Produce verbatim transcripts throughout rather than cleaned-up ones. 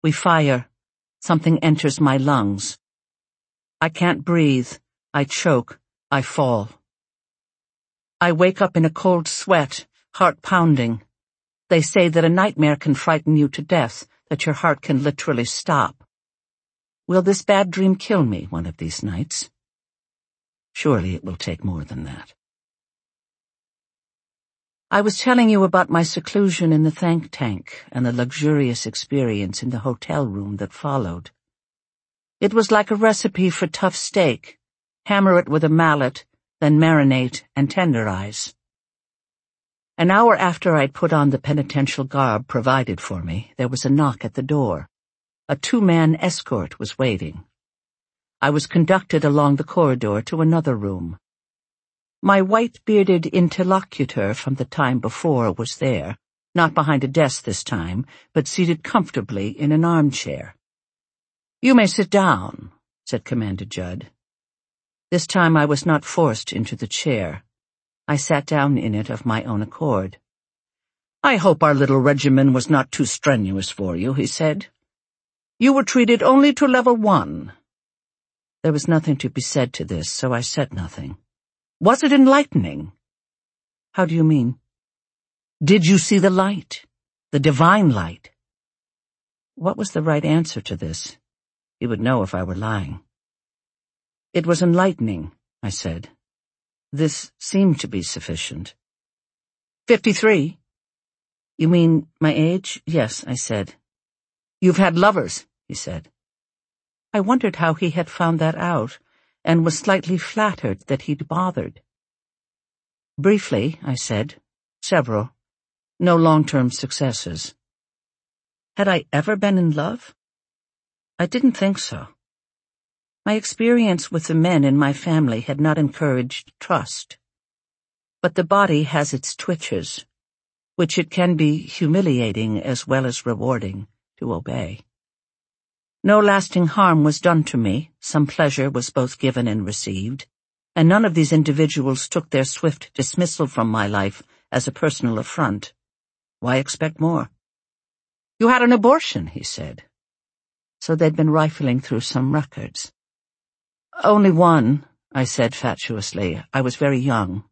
We fire. Something enters my lungs. I can't breathe. I choke. I fall. I wake up in a cold sweat, heart pounding. They say that a nightmare can frighten you to death, that your heart can literally stop. Will this bad dream kill me one of these nights? Surely it will take more than that. I was telling you about my seclusion in the think tank and the luxurious experience in the hotel room that followed. It was like a recipe for tough steak. Hammer it with a mallet, then marinate and tenderize. An hour after I'd put on the penitential garb provided for me, there was a knock at the door. A two-man escort was waiting. I was conducted along the corridor to another room. My white-bearded interlocutor from the time before was there, not behind a desk this time, but seated comfortably in an armchair. "You may sit down," said Commander Judd. This time I was not forced into the chair. I sat down in it of my own accord. "I hope our little regimen was not too strenuous for you," he said. "You were treated only to level one." There was nothing to be said to this, so I said nothing. "Was it enlightening?" "How do you mean?" "Did you see the light? The divine light?" What was the right answer to this? He would know if I were lying. "It was enlightening," I said. This seemed to be sufficient. Fifty-three? You mean my age? Yes, I said. "You've had lovers," he said. I wondered how he had found that out, and was slightly flattered that he'd bothered. "Briefly," I said. "Several. No long-term successes." Had I ever been in love? I didn't think so. My experience with the men in my family had not encouraged trust. But the body has its twitches, which it can be humiliating as well as rewarding to obey. No lasting harm was done to me, some pleasure was both given and received, and none of these individuals took their swift dismissal from my life as a personal affront. Why expect more? "You had an abortion," he said. So they'd been rifling through some records. "Only one," I said fatuously. "I was very young."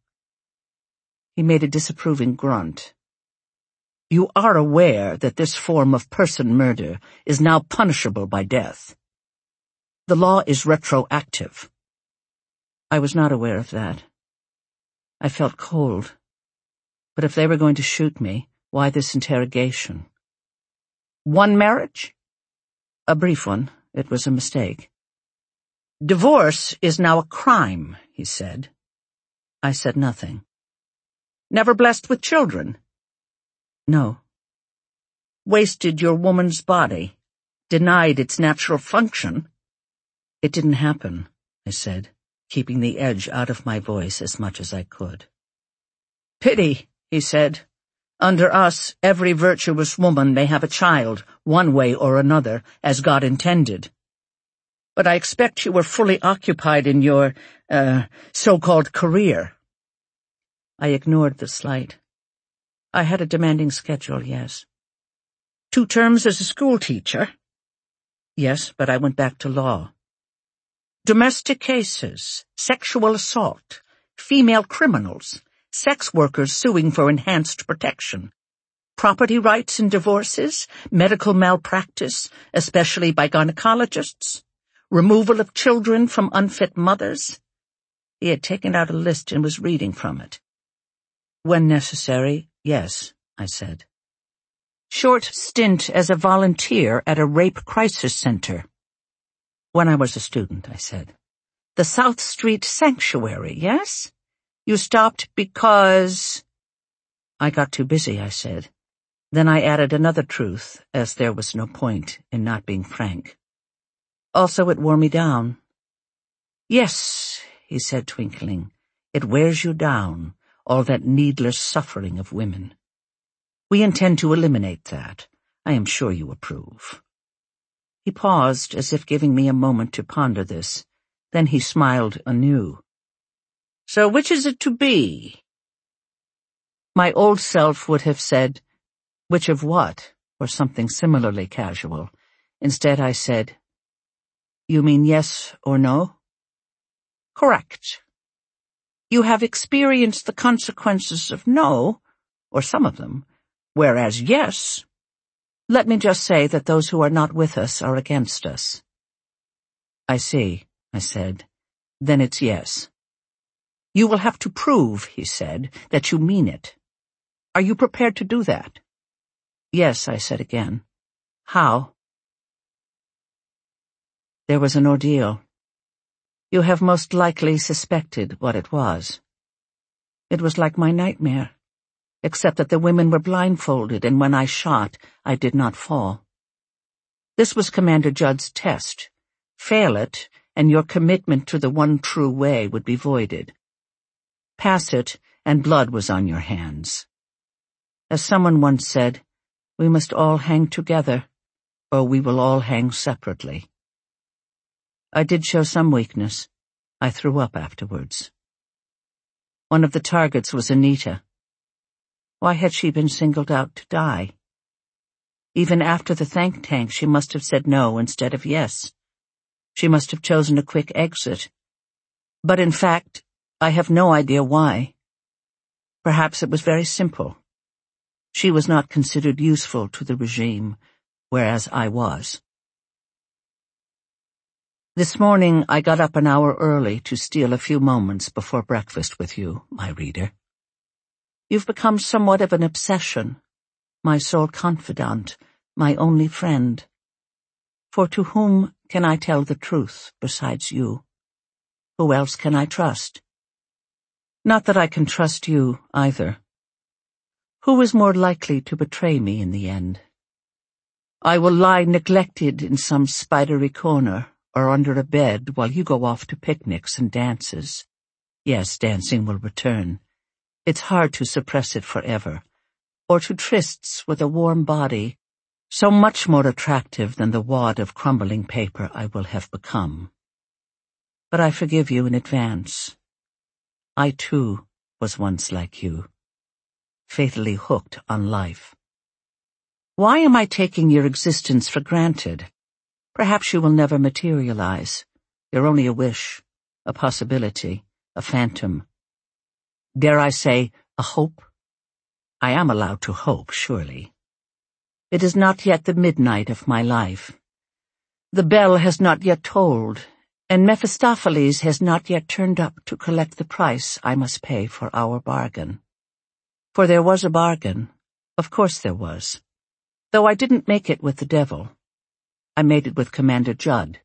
He made a disapproving grunt. "You are aware that this form of person murder is now punishable by death. The law is retroactive." I was not aware of that. I felt cold. But if they were going to shoot me, why this interrogation? "One marriage?" "A brief one. It was a mistake." "Divorce is now a crime," he said. I said nothing. "Never blessed with children?" "No." "Wasted your woman's body? Denied its natural function?" "It didn't happen," I said, keeping the edge out of my voice as much as I could. "Pity," he said. "Under us, every virtuous woman may have a child, one way or another, as God intended. But I expect you were fully occupied in your, uh, so-called career." I ignored the slight. I had a demanding schedule, yes. "Two terms as a school teacher?" "Yes, but I went back to law." "Domestic cases, sexual assault, female criminals, sex workers suing for enhanced protection, property rights in divorces, medical malpractice, especially by gynecologists, removal of children from unfit mothers." He had taken out a list and was reading from it. "When necessary, yes," I said. "Short stint as a volunteer at a rape crisis center." "When I was a student," I said. "The South Street Sanctuary, yes? You stopped because—" "I got too busy," I said. Then I added another truth, as there was no point in not being frank. "Also, it wore me down." "Yes," he said, twinkling. "It wears you down, all that needless suffering of women. We intend to eliminate that. I am sure you approve." He paused, as if giving me a moment to ponder this. Then he smiled anew. "So which is it to be?" My old self would have said, "Which of what?" or something similarly casual, Instead, I said, "You mean yes or no?" "Correct. You have experienced the consequences of no, or some of them, whereas yes, let me just say that those who are not with us are against us." "I see," I said. "Then it's yes." "You will have to prove," he said, "that you mean it. Are you prepared to do that?" "Yes," I said again. "How?" There was an ordeal. You have most likely suspected what it was. It was like my nightmare, except that the women were blindfolded, and when I shot, I did not fall. This was Commander Judd's test. Fail it, and your commitment to the one true way would be voided. Pass it, and blood was on your hands. As someone once said, we must all hang together, or we will all hang separately. I did show some weakness. I threw up afterwards. One of the targets was Anita. Why had she been singled out to die? Even after the think tank, she must have said no instead of yes. She must have chosen a quick exit. But in fact, I have no idea why. Perhaps it was very simple. She was not considered useful to the regime, whereas I was. This morning I got up an hour early to steal a few moments before breakfast with you, my reader. You've become somewhat of an obsession, my sole confidant, my only friend. For to whom can I tell the truth besides you? Who else can I trust? Not that I can trust you, either. Who is more likely to betray me in the end? I will lie neglected in some spidery corner, or under a bed while you go off to picnics and dances. Yes, dancing will return. It's hard to suppress it forever. Or to trysts with a warm body, so much more attractive than the wad of crumbling paper I will have become. But I forgive you in advance. I, too, was once like you, fatally hooked on life. Why am I taking your existence for granted? Perhaps you will never materialize. You're only a wish, a possibility, a phantom. Dare I say, a hope? I am allowed to hope, surely. It is not yet the midnight of my life. The bell has not yet tolled, and Mephistopheles has not yet turned up to collect the price I must pay for our bargain. For there was a bargain. Of course there was. Though I didn't make it with the devil. I made it with Commander Judd.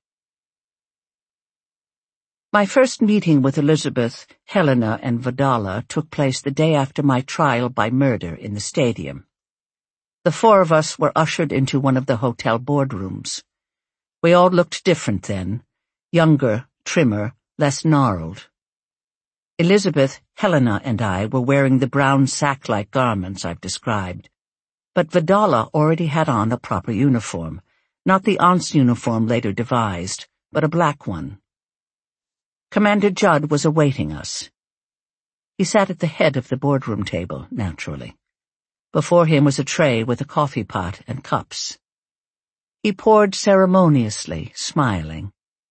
My first meeting with Elizabeth, Helena, and Vidala took place the day after my trial by murder in the stadium. The four of us were ushered into one of the hotel boardrooms. We all looked different then, younger, trimmer, less gnarled. Elizabeth, Helena, and I were wearing the brown sack-like garments I've described, but Vidala already had on a proper uniform. Not the aunt's uniform later devised, but a black one. Commander Judd was awaiting us. He sat at the head of the boardroom table, naturally. Before him was a tray with a coffee pot and cups. He poured ceremoniously, smiling.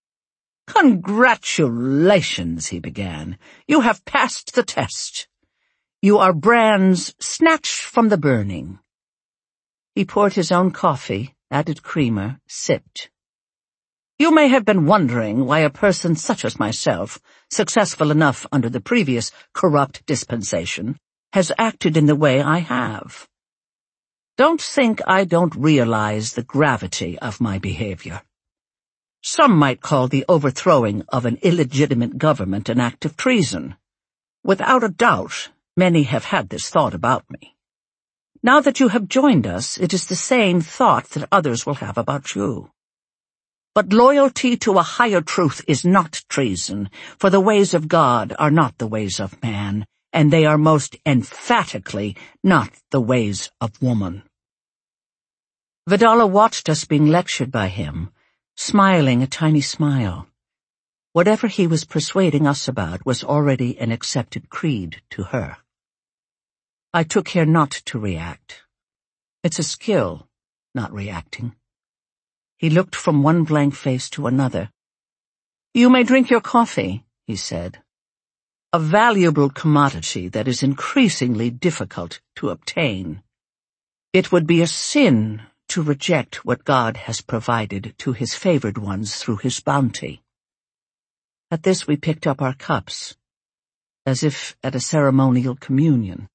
"Congratulations," he began. "You have passed the test. You are brands snatched from the burning." He poured his own coffee, added creamer, sipped. "You may have been wondering why a person such as myself, successful enough under the previous corrupt dispensation, has acted in the way I have. Don't think I don't realize the gravity of my behavior. Some might call the overthrowing of an illegitimate government an act of treason. Without a doubt, many have had this thought about me. Now that you have joined us, it is the same thought that others will have about you. But loyalty to a higher truth is not treason, for the ways of God are not the ways of man, and they are most emphatically not the ways of woman." Vidala watched us being lectured by him, smiling a tiny smile. Whatever he was persuading us about was already an accepted creed to her. I took care not to react. It's a skill, not reacting. He looked from one blank face to another. "You may drink your coffee," he said. "A valuable commodity that is increasingly difficult to obtain. It would be a sin to reject what God has provided to his favored ones through his bounty." At this we picked up our cups, as if at a ceremonial communion.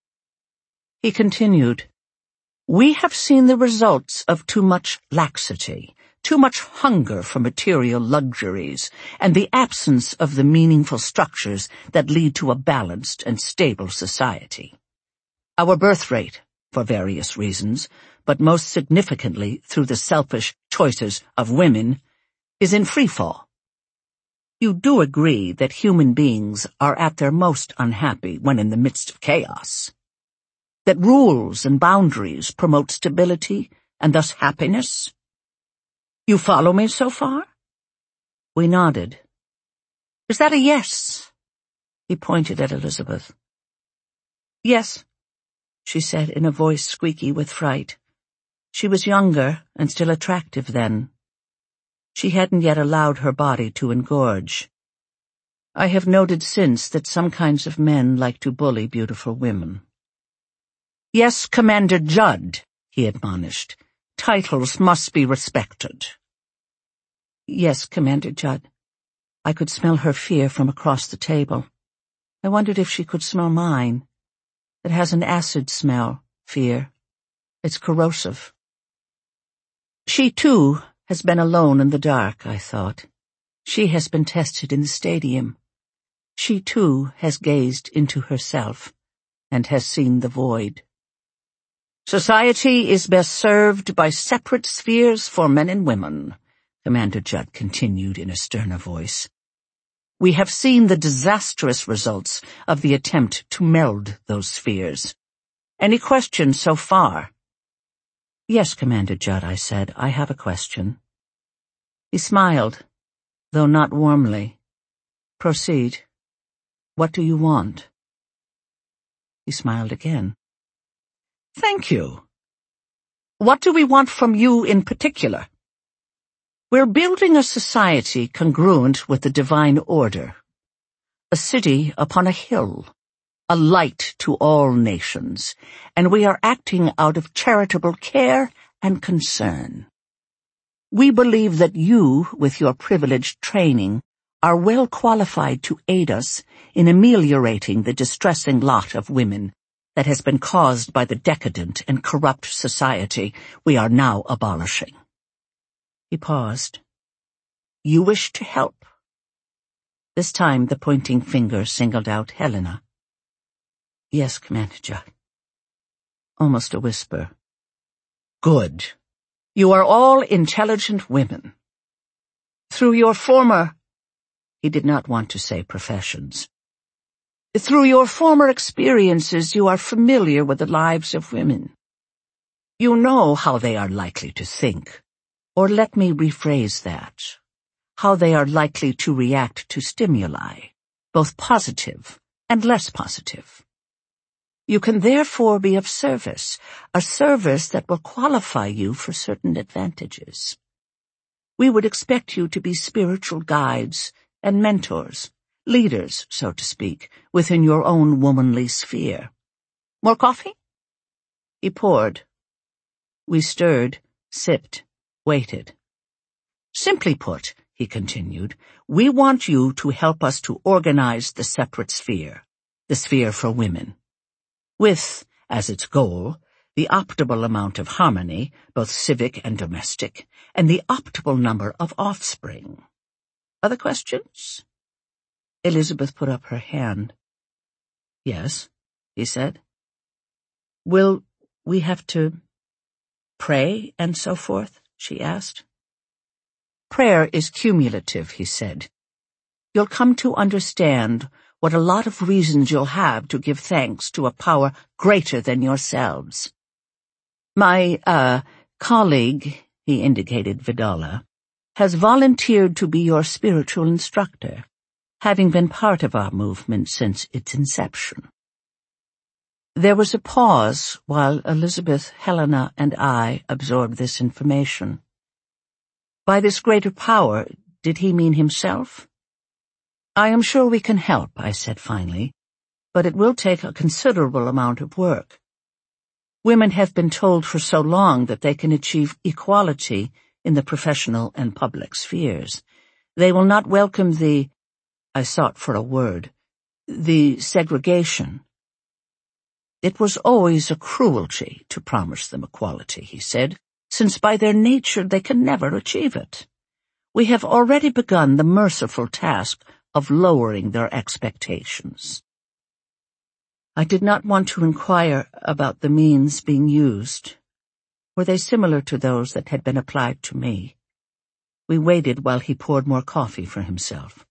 He continued, "We have seen the results of too much laxity, too much hunger for material luxuries, and the absence of the meaningful structures that lead to a balanced and stable society. Our birth rate, for various reasons, but most significantly through the selfish choices of women, is in freefall. You do agree that human beings are at their most unhappy when in the midst of chaos? That rules and boundaries promote stability and thus happiness? You follow me so far?" We nodded. "Is that a yes?" He pointed at Elizabeth. "Yes," she said in a voice squeaky with fright. She was younger and still attractive then. She hadn't yet allowed her body to engorge. I have noted since that some kinds of men like to bully beautiful women. "Yes, Commander Judd," he admonished. "Titles must be respected." "Yes, Commander Judd." I could smell her fear from across the table. I wondered if she could smell mine. It has an acid smell, fear. It's corrosive. She, too, has been alone in the dark, I thought. She has been tested in the stadium. She, too, has gazed into herself and has seen the void. "Society is best served by separate spheres for men and women," Commander Judd continued in a sterner voice. "We have seen the disastrous results of the attempt to meld those spheres. Any questions so far?" "Yes, Commander Judd," I said. "I have a question." He smiled, though not warmly. "Proceed. What do you want?" He smiled again. "Thank you. What do we want from you in particular? We're building a society congruent with the divine order. A city upon a hill, a light to all nations, and we are acting out of charitable care and concern. We believe that you, with your privileged training, are well qualified to aid us in ameliorating the distressing lot of women that has been caused by the decadent and corrupt society we are now abolishing." He paused. "You wish to help?" This time the pointing finger singled out Helena. "Yes, Commander Judd." Almost a whisper. "Good. You are all intelligent women. Through your former—" he did not want to say professions. "Through your former experiences, you are familiar with the lives of women. You know how they are likely to think, or let me rephrase that, how they are likely to react to stimuli, both positive and less positive. You can therefore be of service, a service that will qualify you for certain advantages. We would expect you to be spiritual guides and mentors, leaders, so to speak, within your own womanly sphere. More coffee?" He poured. We stirred, sipped, waited. "Simply put," he continued, "we want you to help us to organize the separate sphere, the sphere for women, with, as its goal, the optimal amount of harmony, both civic and domestic, and the optimal number of offspring. Other questions?" Elizabeth put up her hand. "Yes," he said. "Will we have to pray and so forth?" she asked. "Prayer is cumulative," he said. "You'll come to understand what a lot of reasons you'll have to give thanks to a power greater than yourselves. My, uh, colleague," he indicated Vidala, "has volunteered to be your spiritual instructor, having been part of our movement since its inception." There was a pause while Elizabeth, Helena, and I absorbed this information. By this greater power, did he mean himself? I am sure we can help, I said finally, but it will take a considerable amount of work. Women have been told for so long that they can achieve equality in the professional and public spheres. They will not welcome the, I sought for a word, the segregation. It was always a cruelty to promise them equality, he said, since by their nature they can never achieve it. We have already begun the merciful task of lowering their expectations. I did not want to inquire about the means being used. Were they similar to those that had been applied to me? We waited while he poured more coffee for himself.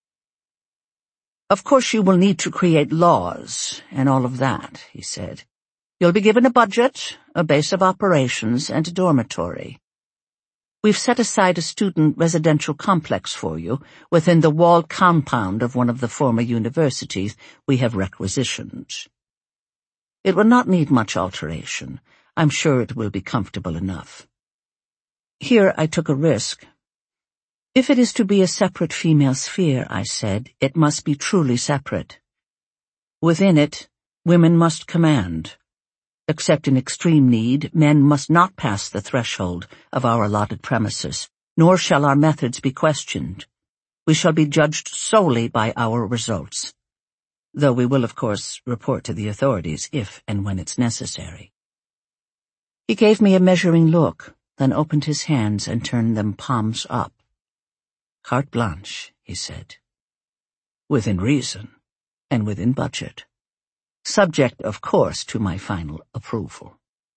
Of course you will need to create laws and all of that, he said. You'll be given a budget, a base of operations, and a dormitory. We've set aside a student residential complex for you within the walled compound of one of the former universities we have requisitioned. It will not need much alteration. I'm sure it will be comfortable enough. Here I took a risk. If it is to be a separate female sphere, I said, it must be truly separate. Within it, women must command. Except in extreme need, men must not pass the threshold of our allotted premises, nor shall our methods be questioned. We shall be judged solely by our results, though we will, of course, report to the authorities if and when it's necessary. He gave me a measuring look, then opened his hands and turned them palms up. Carte blanche, he said. Within reason, and within budget. Subject, of course, to my final approval.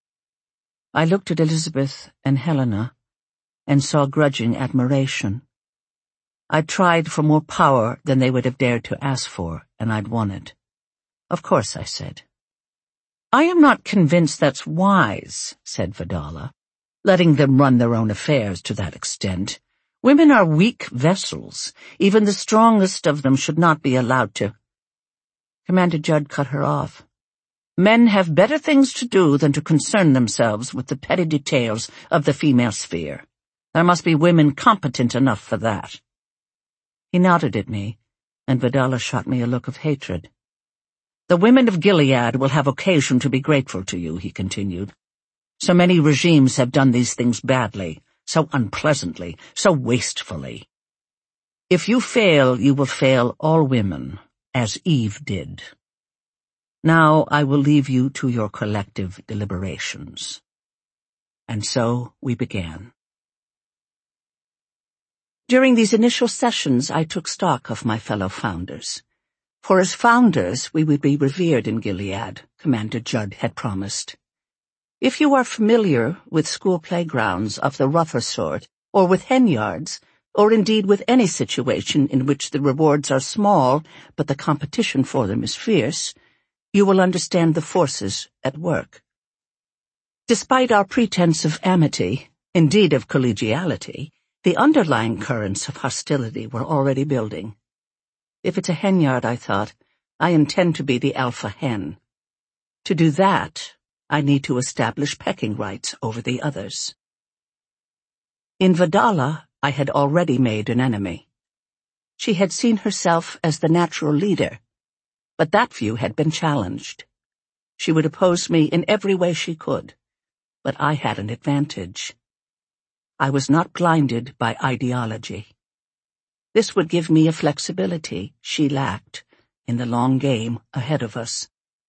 I looked at Elizabeth and Helena and saw grudging admiration. I'd tried for more power than they would have dared to ask for, and I'd won it. Of course, I said. I am not convinced that's wise, said Vidala, letting them run their own affairs to that extent. Women are weak vessels. Even the strongest of them should not be allowed to. Commander Judd cut her off. Men have better things to do than to concern themselves with the petty details of the female sphere. There must be women competent enough for that. He nodded at me, and Vidala shot me a look of hatred. The women of Gilead will have occasion to be grateful to you, he continued. So many regimes have done these things badly, so unpleasantly, so wastefully. If you fail, you will fail all women, as Eve did. Now I will leave you to your collective deliberations. And so we began. During these initial sessions, I took stock of my fellow founders. For as founders, we would be revered in Gilead, Commander Judd had promised. If you are familiar with school playgrounds of the rougher sort, or with hen yards, or indeed with any situation in which the rewards are small but the competition for them is fierce, you will understand the forces at work. Despite our pretense of amity, indeed of collegiality, the underlying currents of hostility were already building. If it's a hen yard, I thought, I intend to be the alpha hen. To do that, I need to establish pecking rights over the others. In Vidala, I had already made an enemy. She had seen herself as the natural leader, but that view had been challenged. She would oppose me in every way she could, but I had an advantage. I was not blinded by ideology. This would give me a flexibility she lacked in the long game ahead of us.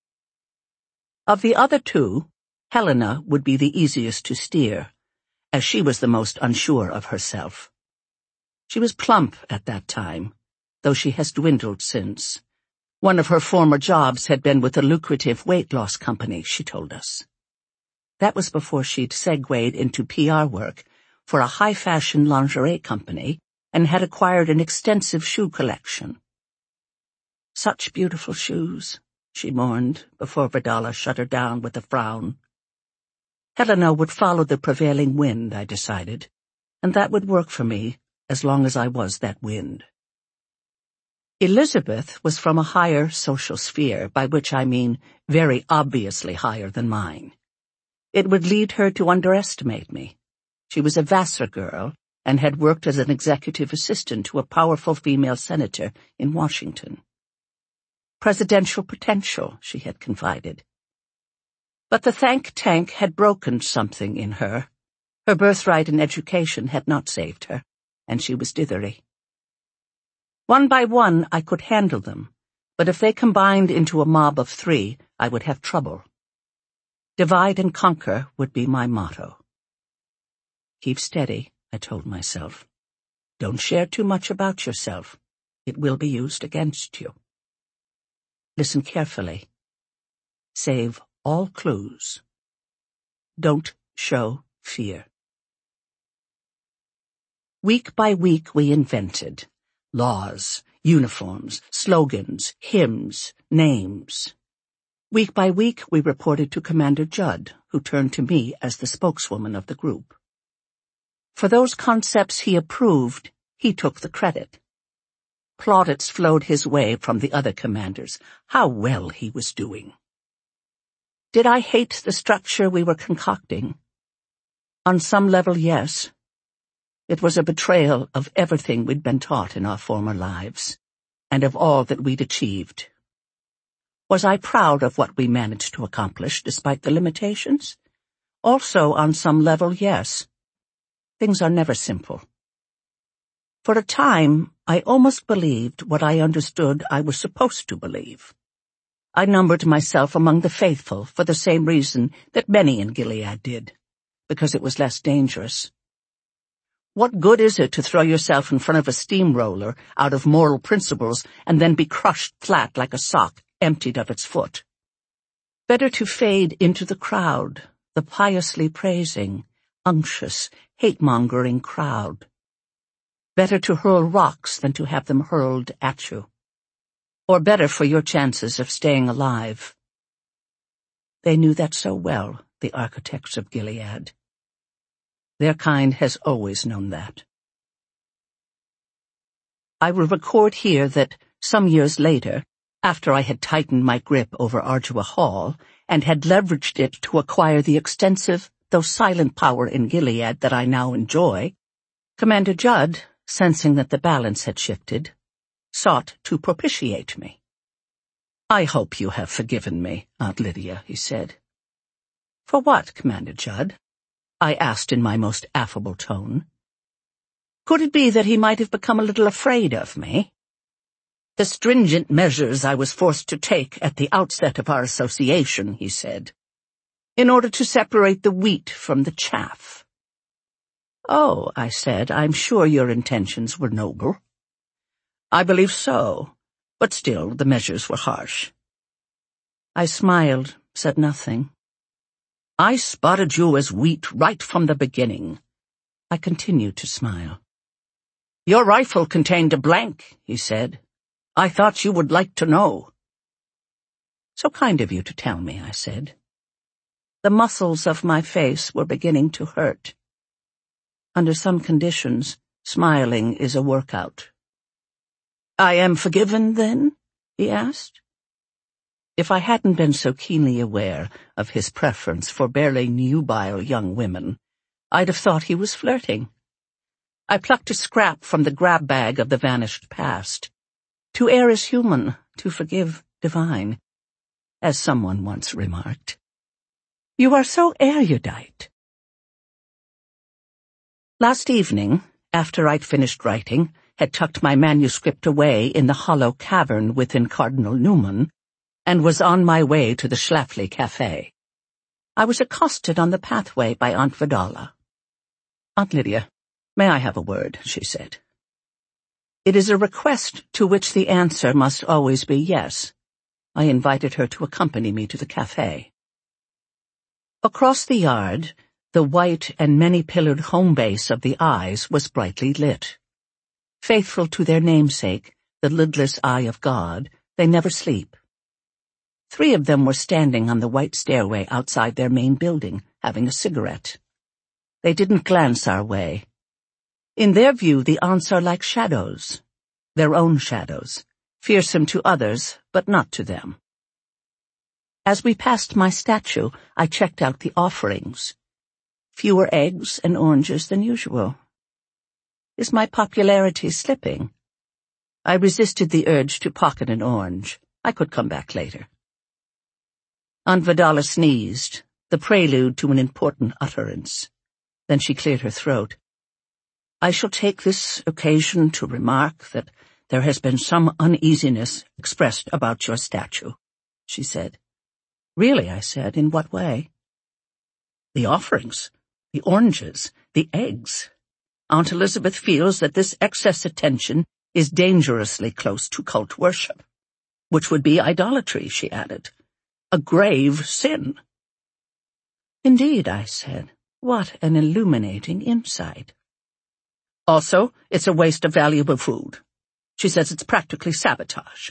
Of the other two, Helena would be the easiest to steer, as she was the most unsure of herself. She was plump at that time, though she has dwindled since. One of her former jobs had been with a lucrative weight loss company, she told us. That was before she'd segued into P R work for a high-fashion lingerie company and had acquired an extensive shoe collection. Such beautiful shoes, she mourned before Vidala shut her down with a frown. Helena would follow the prevailing wind, I decided, and that would work for me as long as I was that wind. Elizabeth was from a higher social sphere, by which I mean very obviously higher than mine. It would lead her to underestimate me. She was a Vassar girl, and had worked as an executive assistant to a powerful female senator in Washington. Presidential potential, she had confided. But the think tank had broken something in her. Her birthright in education had not saved her, and she was dithery. One by one I could handle them, but if they combined into a mob of three, I would have trouble. Divide and conquer would be my motto. Keep steady, I told myself. Don't share too much about yourself. It will be used against you. Listen carefully. Save all clues. Don't show fear. Week by week we invented laws, uniforms, slogans, hymns, names. Week by week we reported to Commander Judd, who turned to me as the spokeswoman of the group. For those concepts he approved, he took the credit. Plaudits flowed his way from the other commanders. How well he was doing. Did I hate the structure we were concocting? On some level, yes. It was a betrayal of everything we'd been taught in our former lives, and of all that we'd achieved. Was I proud of what we managed to accomplish despite the limitations? Also, on some level, yes. Things are never simple. For a time, I almost believed what I understood I was supposed to believe. I numbered myself among the faithful for the same reason that many in Gilead did, because it was less dangerous. What good is it to throw yourself in front of a steamroller out of moral principles and then be crushed flat like a sock emptied of its foot? Better to fade into the crowd, the piously praising, unctuous, hate-mongering crowd. Better to hurl rocks than to have them hurled at you. Or better for your chances of staying alive. They knew that so well, the architects of Gilead. Their kind has always known that. I will record here that some years later, after I had tightened my grip over Ardua Hall and had leveraged it to acquire the extensive, though silent power in Gilead that I now enjoy, Commander Judd, sensing that the balance had shifted, sought to propitiate me. I hope you have forgiven me, Aunt Lydia, he said. For what, Commander Judd? I asked in my most affable tone. Could it be that he might have become a little afraid of me? The stringent measures I was forced to take at the outset of our association, he said, in order to separate the wheat from the chaff. Oh, I said, I'm sure your intentions were noble. I believe so, but still the measures were harsh. I smiled, said nothing. I spotted you as wheat right from the beginning. I continued to smile. Your rifle contained a blank, he said. I thought you would like to know. So kind of you to tell me, I said. The muscles of my face were beginning to hurt. Under some conditions, smiling is a workout. I am forgiven, then? He asked. If I hadn't been so keenly aware of his preference for barely nubile young women, I'd have thought he was flirting. I plucked a scrap from the grab bag of the vanished past. To err is human, to forgive divine, as someone once remarked. You are so erudite. Last evening, after I'd finished writing, had tucked my manuscript away in the hollow cavern within Cardinal Newman, and was on my way to the Schlafly Café. I was accosted on the pathway by Aunt Vidala. Aunt Lydia, may I have a word, she said. It is a request to which the answer must always be yes. I invited her to accompany me to the café. Across the yard, the white and many-pillared home base of the eyes was brightly lit. Faithful to their namesake, the lidless eye of God, they never sleep. Three of them were standing on the white stairway outside their main building, having a cigarette. They didn't glance our way. In their view, the aunts are like shadows, their own shadows, fearsome to others, but not to them. As we passed my statue, I checked out the offerings. Fewer eggs and oranges than usual. Is my popularity slipping? I resisted the urge to pocket an orange. I could come back later. Aunt Vidala sneezed, the prelude to an important utterance. Then she cleared her throat. I shall take this occasion to remark that there has been some uneasiness expressed about your statue, she said. Really, I said, in what way? The offerings, the oranges, the eggs. Aunt Elizabeth feels that this excess attention is dangerously close to cult worship, which would be idolatry, she added. A grave sin. Indeed, I said. What an illuminating insight. Also, it's a waste of valuable food. She says it's practically sabotage.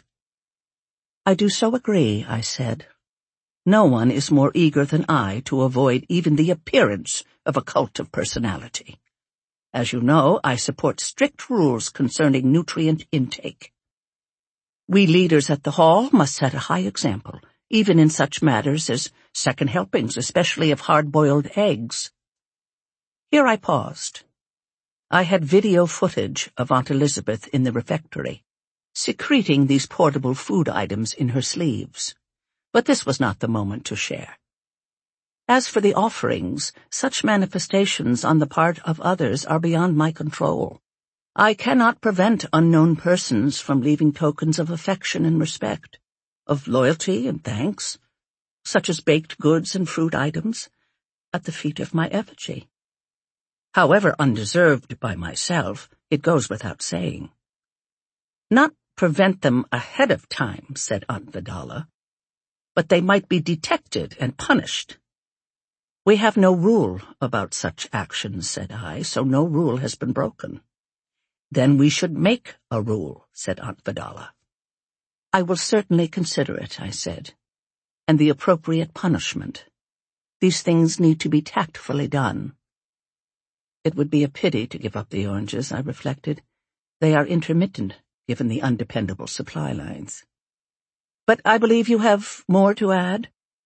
I do so agree, I said. No one is more eager than I to avoid even the appearance of a cult of personality. As you know, I support strict rules concerning nutrient intake. We leaders at the hall must set a high example, even in such matters as second helpings, especially of hard-boiled eggs. Here I paused. I had video footage of Aunt Elizabeth in the refectory, secreting these portable food items in her sleeves. But this was not the moment to share. As for the offerings, such manifestations on the part of others are beyond my control. I cannot prevent unknown persons from leaving tokens of affection and respect, of loyalty and thanks, such as baked goods and fruit items, at the feet of my effigy. However undeserved by myself, it goes without saying. Not prevent them ahead of time, said Aunt Vidala, but they might be detected and punished. We have no rule about such actions, said I, so no rule has been broken. Then we should make a rule, said Aunt Vidala. I will certainly consider it, I said, and the appropriate punishment. These things need to be tactfully done. It would be a pity to give up the oranges, I reflected. They are intermittent, given the undependable supply lines. But I believe you have more to add?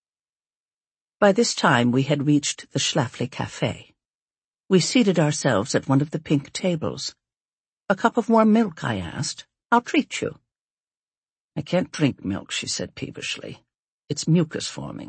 By this time we had reached the Schlafly Café. We seated ourselves at one of the pink tables. A cup of warm milk, I asked. I'll treat you. I can't drink milk, she said peevishly. It's mucus-forming.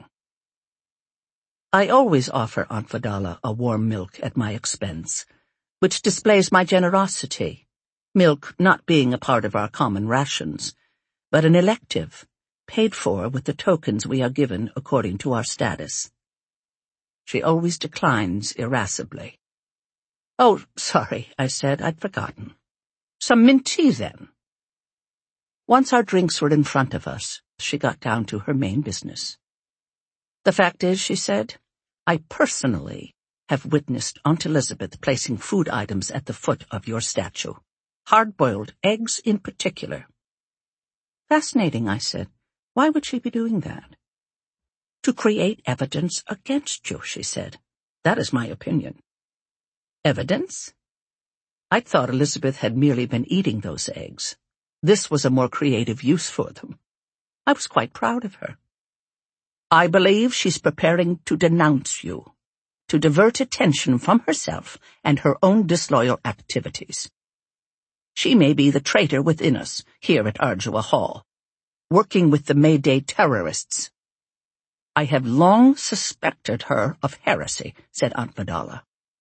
I always offer Aunt Vidala a warm milk at my expense, which displays my generosity, milk not being a part of our common rations, but an elective, paid for with the tokens we are given according to our status. She always declines irascibly. Oh, sorry, I said, I'd forgotten. Some mint tea, then. Once our drinks were in front of us, she got down to her main business. The fact is, she said, I personally have witnessed Aunt Elizabeth placing food items at the foot of your statue, hard-boiled eggs in particular. Fascinating, I said. Why would she be doing that? To create evidence against you, she said. That is my opinion. Evidence? I thought Elizabeth had merely been eating those eggs. This was a more creative use for them. I was quite proud of her. I believe she's preparing to denounce you, to divert attention from herself and her own disloyal activities. She may be the traitor within us here at Ardua Hall, working with the May Day terrorists. I have long suspected her of heresy, said Aunt Vidala.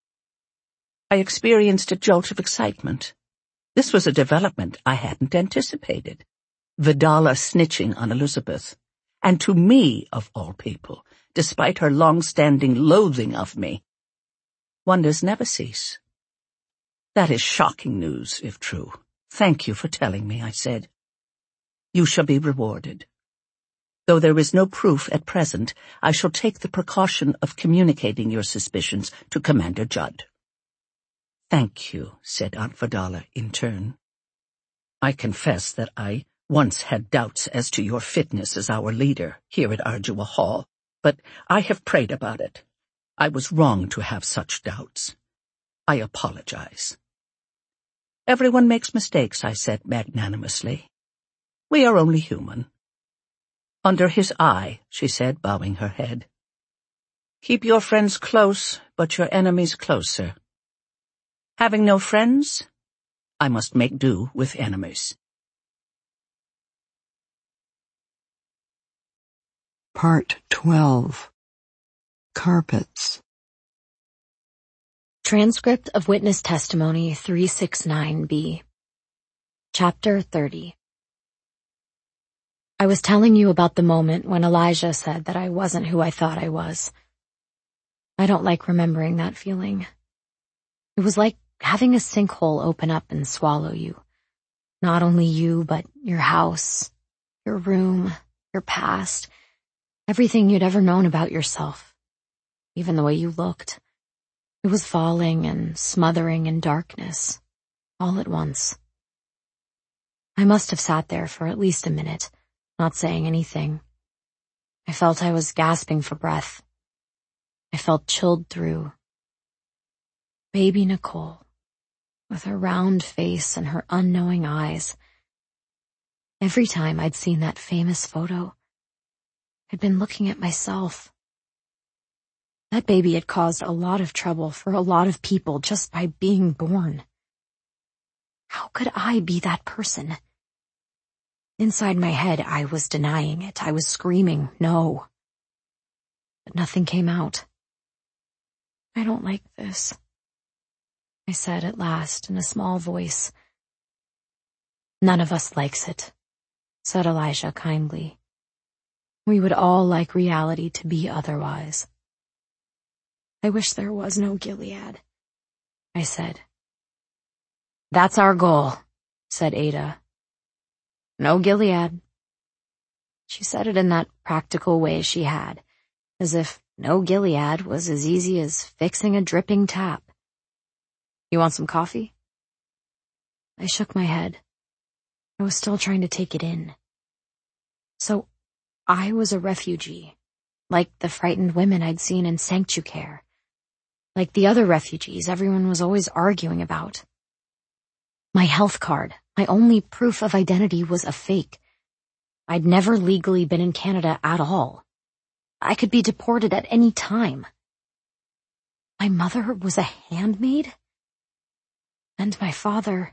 I experienced a jolt of excitement. This was a development I hadn't anticipated. Vidala snitching on Elizabeth, and to me, of all people, despite her long-standing loathing of me. Wonders never cease. That is shocking news, if true. Thank you for telling me, I said. You shall be rewarded. Though there is no proof at present, I shall take the precaution of communicating your suspicions to Commander Judd. Thank you, said Aunt Vidala in turn. I confess that I once had doubts as to your fitness as our leader here at Ardua Hall, but I have prayed about it. I was wrong to have such doubts. I apologize. Everyone makes mistakes, I said magnanimously. We are only human. Under his eye, she said, bowing her head. Keep your friends close, but your enemies closer. Having no friends, I must make do with enemies. Part twelve. Carpets. Transcript of Witness Testimony three sixty-nine B. Chapter thirty. I was telling you about the moment when Elijah said that I wasn't who I thought I was. I don't like remembering that feeling. It was like having a sinkhole open up and swallow you. Not only you, but your house, your room, your past, everything you'd ever known about yourself, even the way you looked. It was falling and smothering in darkness, all at once. I must have sat there for at least a minute, not saying anything. I felt I was gasping for breath. I felt chilled through. Baby Nicole, with her round face and her unknowing eyes. Every time I'd seen that famous photo, I'd been looking at myself. That baby had caused a lot of trouble for a lot of people just by being born. How could I be that person? Inside my head, I was denying it. I was screaming, no. But nothing came out. I don't like this, I said at last in a small voice. None of us likes it, said Elijah kindly. We would all like reality to be otherwise. I wish there was no Gilead, I said. That's our goal, said Ada. No Gilead. She said it in that practical way she had, as if no Gilead was as easy as fixing a dripping tap. You want some coffee? I shook my head. I was still trying to take it in. So, I was a refugee, like the frightened women I'd seen in Sanctucare, like the other refugees everyone was always arguing about. My health card, my only proof of identity, was a fake. I'd never legally been in Canada at all. I could be deported at any time. My mother was a handmaid? And my father...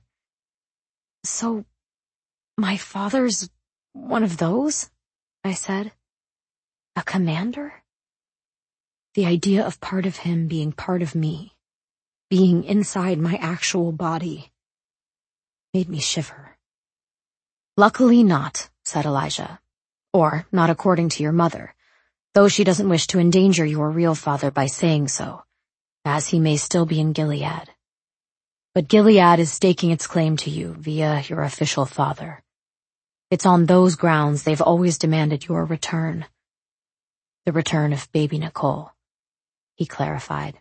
So, my father's one of those? I said. A commander? The idea of part of him being part of me, being inside my actual body, made me shiver. Luckily not, said Elijah. Or not according to your mother, though she doesn't wish to endanger your real father by saying so, as he may still be in Gilead. But Gilead is staking its claim to you via your official father. It's on those grounds they've always demanded your return. The return of baby Nicole, he clarified.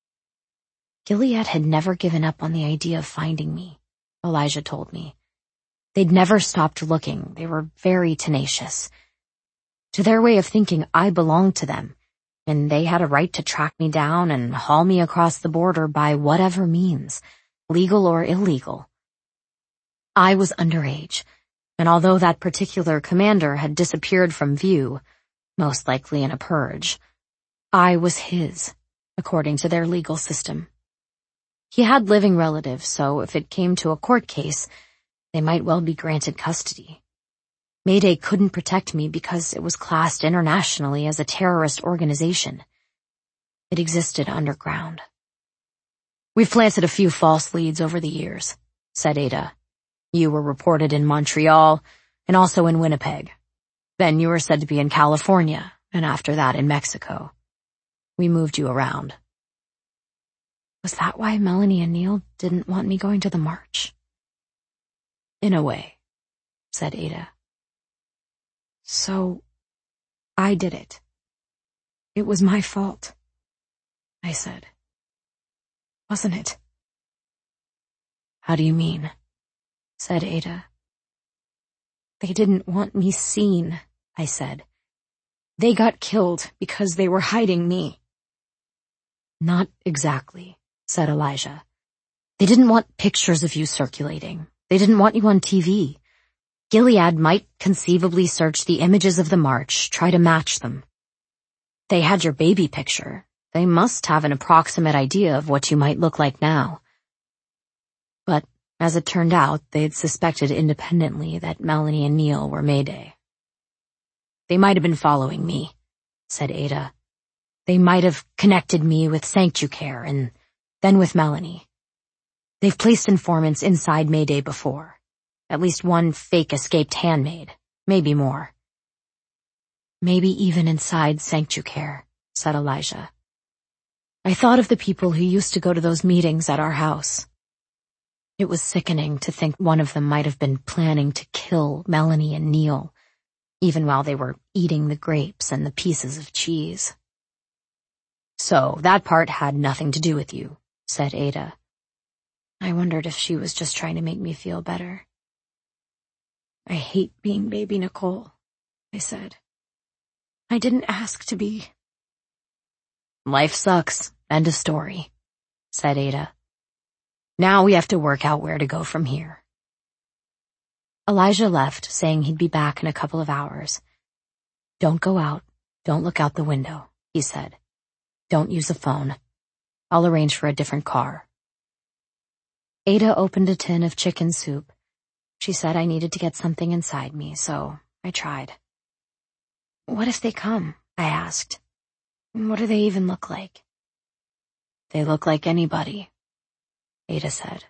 Gilead had never given up on the idea of finding me, Elijah told me. They'd never stopped looking. They were very tenacious. To their way of thinking, I belonged to them, and they had a right to track me down and haul me across the border by whatever means, legal or illegal. I was underage, and although that particular commander had disappeared from view, most likely in a purge, I was his, according to their legal system. He had living relatives, so if it came to a court case, they might well be granted custody. Mayday couldn't protect me because it was classed internationally as a terrorist organization. It existed underground. We've planted a few false leads over the years, said Ada. You were reported in Montreal and also in Winnipeg. Then you were said to be in California, and after that in Mexico. We moved you around. Was that why Melanie and Neil didn't want me going to the march? In a way, said Ada. So, I did it. It was my fault, I said. Wasn't it? How do you mean? Said Ada. They didn't want me seen, I said. They got killed because they were hiding me. Not exactly, said Elijah. They didn't want pictures of you circulating. They didn't want you on T V. Gilead might conceivably search the images of the march, try to match them. They had your baby picture. They must have an approximate idea of what you might look like now. But As it turned out, they'd suspected independently that Melanie and Neil were Mayday. They might have been following me, said Ada. They might have connected me with Sanctucare and then with Melanie. They've placed informants inside Mayday before. At least one fake escaped handmaid, maybe more. Maybe even inside Sanctucare, said Elijah. I thought of the people who used to go to those meetings at our house. It was sickening to think one of them might have been planning to kill Melanie and Neil, even while they were eating the grapes and the pieces of cheese. So that part had nothing to do with you, said Ada. I wondered if she was just trying to make me feel better. I hate being baby Nicole, I said. I didn't ask to be. Life sucks. End of story, said Ada. Now we have to work out where to go from here. Elijah left, saying he'd be back in a couple of hours. Don't go out. Don't look out the window, he said. Don't use a phone. I'll arrange for a different car. Ada opened a tin of chicken soup. She said I needed to get something inside me, so I tried. What if they come? I asked. What do they even look like? They look like anybody, Ada said.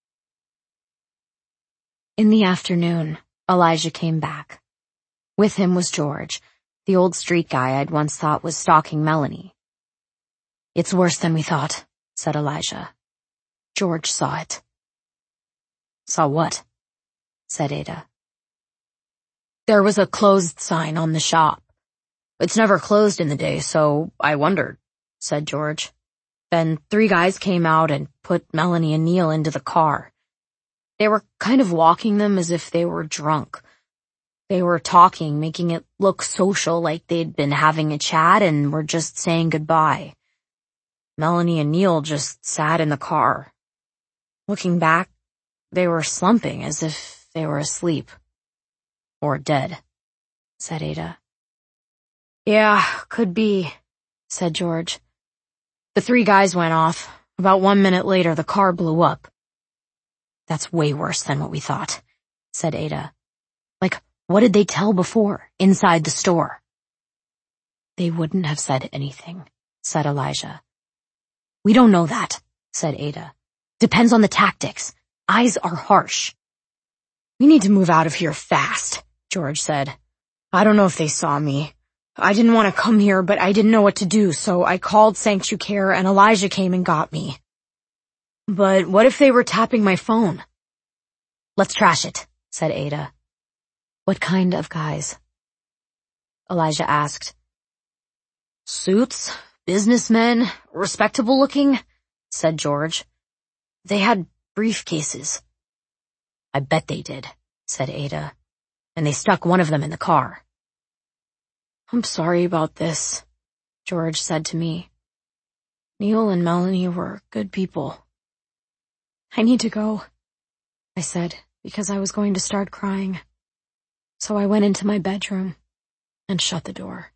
In the afternoon, Elijah came back. With him was George, the old street guy I'd once thought was stalking Melanie. It's worse than we thought, said Elijah. George saw it. Saw what? Said Ada. There was a closed sign on the shop. It's never closed in the day, so I wondered, said George. Then three guys came out and put Melanie and Neil into the car. They were kind of walking them as if they were drunk. They were talking, making it look social, like they'd been having a chat and were just saying goodbye. Melanie and Neil just sat in the car. Looking back, they were slumping as if they were asleep. Or dead, said Ada. Yeah, could be, said George. The three guys went off. About one minute later, the car blew up. That's way worse than what we thought, said Ada. Like, what did they tell before, inside the store? They wouldn't have said anything, said Elijah. We don't know that, said Ada. Depends on the tactics. Eyes are harsh. We need to move out of here fast, George said. I don't know if they saw me. I didn't want to come here, but I didn't know what to do, so I called Sanctucare and Elijah came and got me. But what if they were tapping my phone? Let's trash it, said Ada. What kind of guys? Elijah asked. Suits, businessmen, respectable looking, said George. They had briefcases. I bet they did, said Ada. And they stuck one of them in the car. I'm sorry about this, George said to me. Neil and Melanie were good people. I need to go, I said, because I was going to start crying. So I went into my bedroom and shut the door.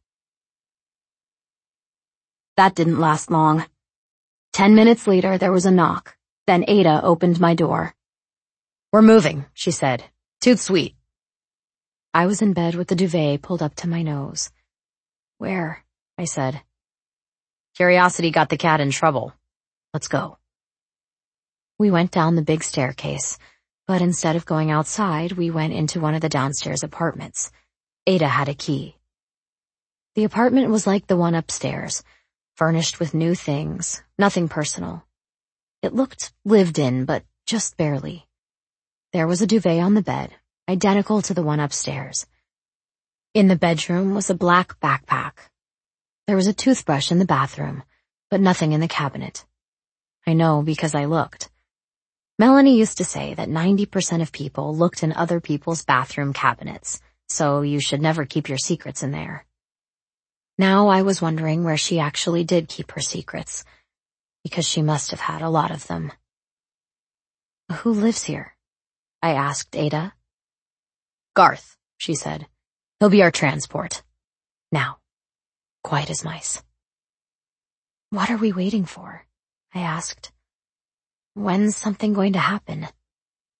That didn't last long. Ten minutes later, there was a knock. Then Ada opened my door. We're moving, she said. Toot sweet. I was in bed with the duvet pulled up to my nose. Where? I said. Curiosity got the cat in trouble. Let's go. We went down the big staircase, but instead of going outside, we went into one of the downstairs apartments. Ada had a key. The apartment was like the one upstairs, furnished with new things, nothing personal. It looked lived in, but just barely. There was a duvet on the bed, identical to the one upstairs. In the bedroom was a black backpack. There was a toothbrush in the bathroom, but nothing in the cabinet. I know because I looked. Melanie used to say that ninety percent of people looked in other people's bathroom cabinets, so you should never keep your secrets in there. Now I was wondering where she actually did keep her secrets, because she must have had a lot of them. Who lives here? I asked Ada. Garth, she said. He'll be our transport. Now, quiet as mice. What are we waiting for? I asked. When's something going to happen?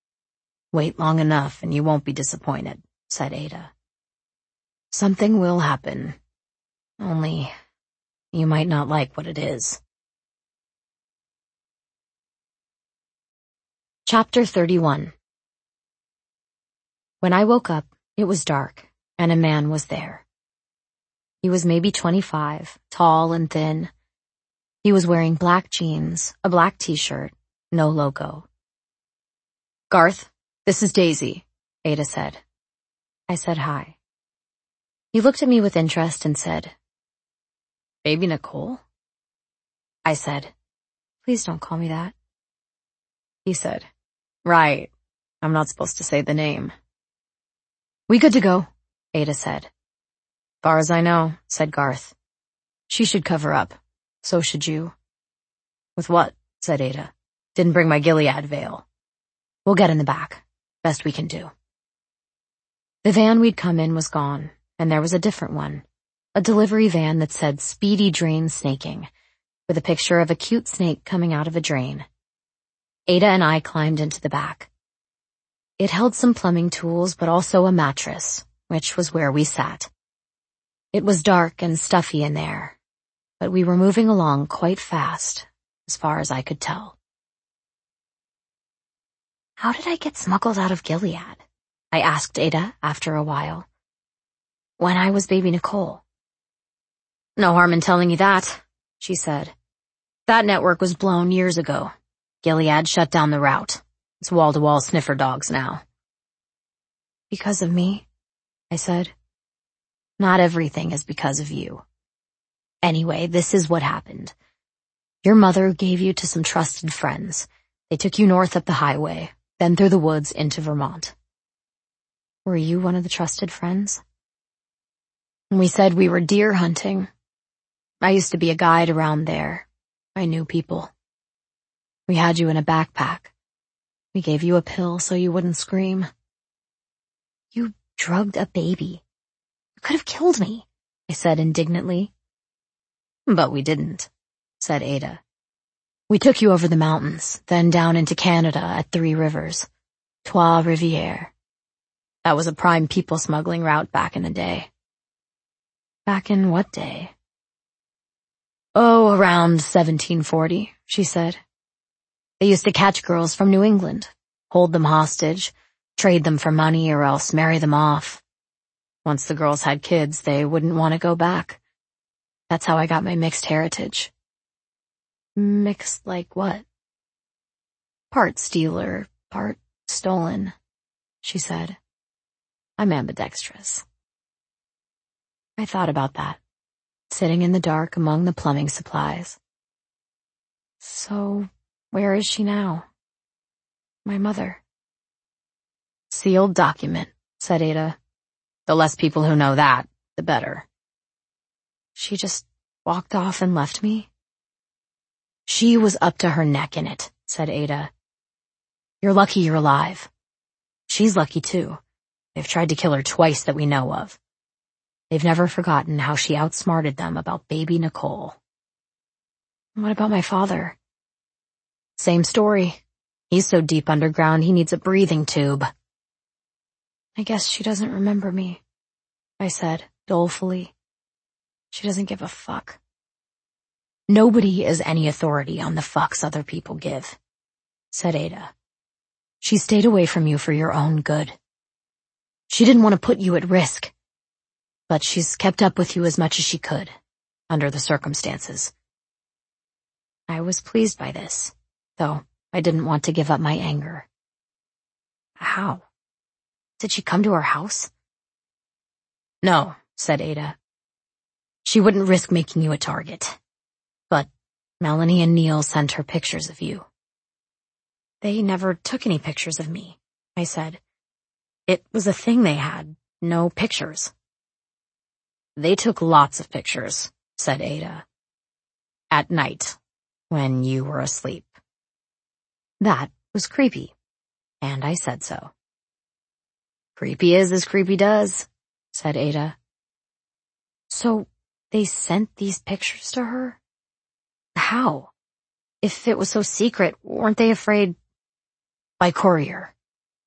Wait long enough and you won't be disappointed, said Ada. Something will happen. Only, you might not like what it is. Chapter thirty-one. When I woke up, it was dark, and a man was there. He was maybe twenty-five, tall and thin. He was wearing black jeans, a black t-shirt, no logo. Garth, this is Daisy, Ada said. I said hi. He looked at me with interest and said, Baby Nicole? I said, Please don't call me that. He said, Right, I'm not supposed to say the name. We good to go, Ada said. Far as I know, said Garth. She should cover up. So should you. With what? Said Ada. Didn't bring my Gilead veil. We'll get in the back. Best we can do. The van we'd come in was gone, and there was a different one. A delivery van that said Speedy Drain Snaking, with a picture of a cute snake coming out of a drain. Ada and I climbed into the back. It held some plumbing tools, but also a mattress, which was where we sat. It was dark and stuffy in there, but we were moving along quite fast, as far as I could tell. How did I get smuggled out of Gilead? I asked Ada after a while. When I was baby Nicole. No harm in telling you that, she said. That network was blown years ago. Gilead shut down the route. It's wall-to-wall sniffer dogs now. Because of me? I said. Not everything is because of you. Anyway, this is what happened. Your mother gave you to some trusted friends. They took you north up the highway, then through the woods into Vermont. Were you one of the trusted friends? We said we were deer hunting. I used to be a guide around there. I knew people. We had you in a backpack. We gave you a pill so you wouldn't scream. You drugged a baby. You could have killed me, I said indignantly. But we didn't, said Ada. We took you over the mountains, then down into Canada at Three Rivers, Trois Rivières. That was a prime people smuggling route back in the day. Back in what day? Oh, around seventeen forty, she said. They used to catch girls from New England, hold them hostage, trade them for money or else marry them off. Once the girls had kids, they wouldn't want to go back. That's how I got my mixed heritage. Mixed like what? Part stealer, part stolen, she said. I'm ambidextrous. I thought about that, sitting in the dark among the plumbing supplies. So, where is she now? My mother. Sealed document, said Ada. The less people who know that, the better. She just walked off and left me? She was up to her neck in it, said Ada. You're lucky you're alive. She's lucky too. They've tried to kill her twice that we know of. They've never forgotten how she outsmarted them about baby Nicole. What about my father? Same story. He's so deep underground he needs a breathing tube. I guess she doesn't remember me, I said dolefully. She doesn't give a fuck. Nobody is any authority on the fucks other people give, said Ada. She stayed away from you for your own good. She didn't want to put you at risk, but she's kept up with you as much as she could, under the circumstances. I was pleased by this, though I didn't want to give up my anger. How? Did she come to our house? No, said Ada. She wouldn't risk making you a target. But Melanie and Neil sent her pictures of you. They never took any pictures of me, I said. It was a thing they had, no pictures. They took lots of pictures, said Ada. At night, when you were asleep. That was creepy, and I said so. Creepy is as creepy does, said Ada. So, they sent these pictures to her? How? If it was so secret, weren't they afraid? By courier.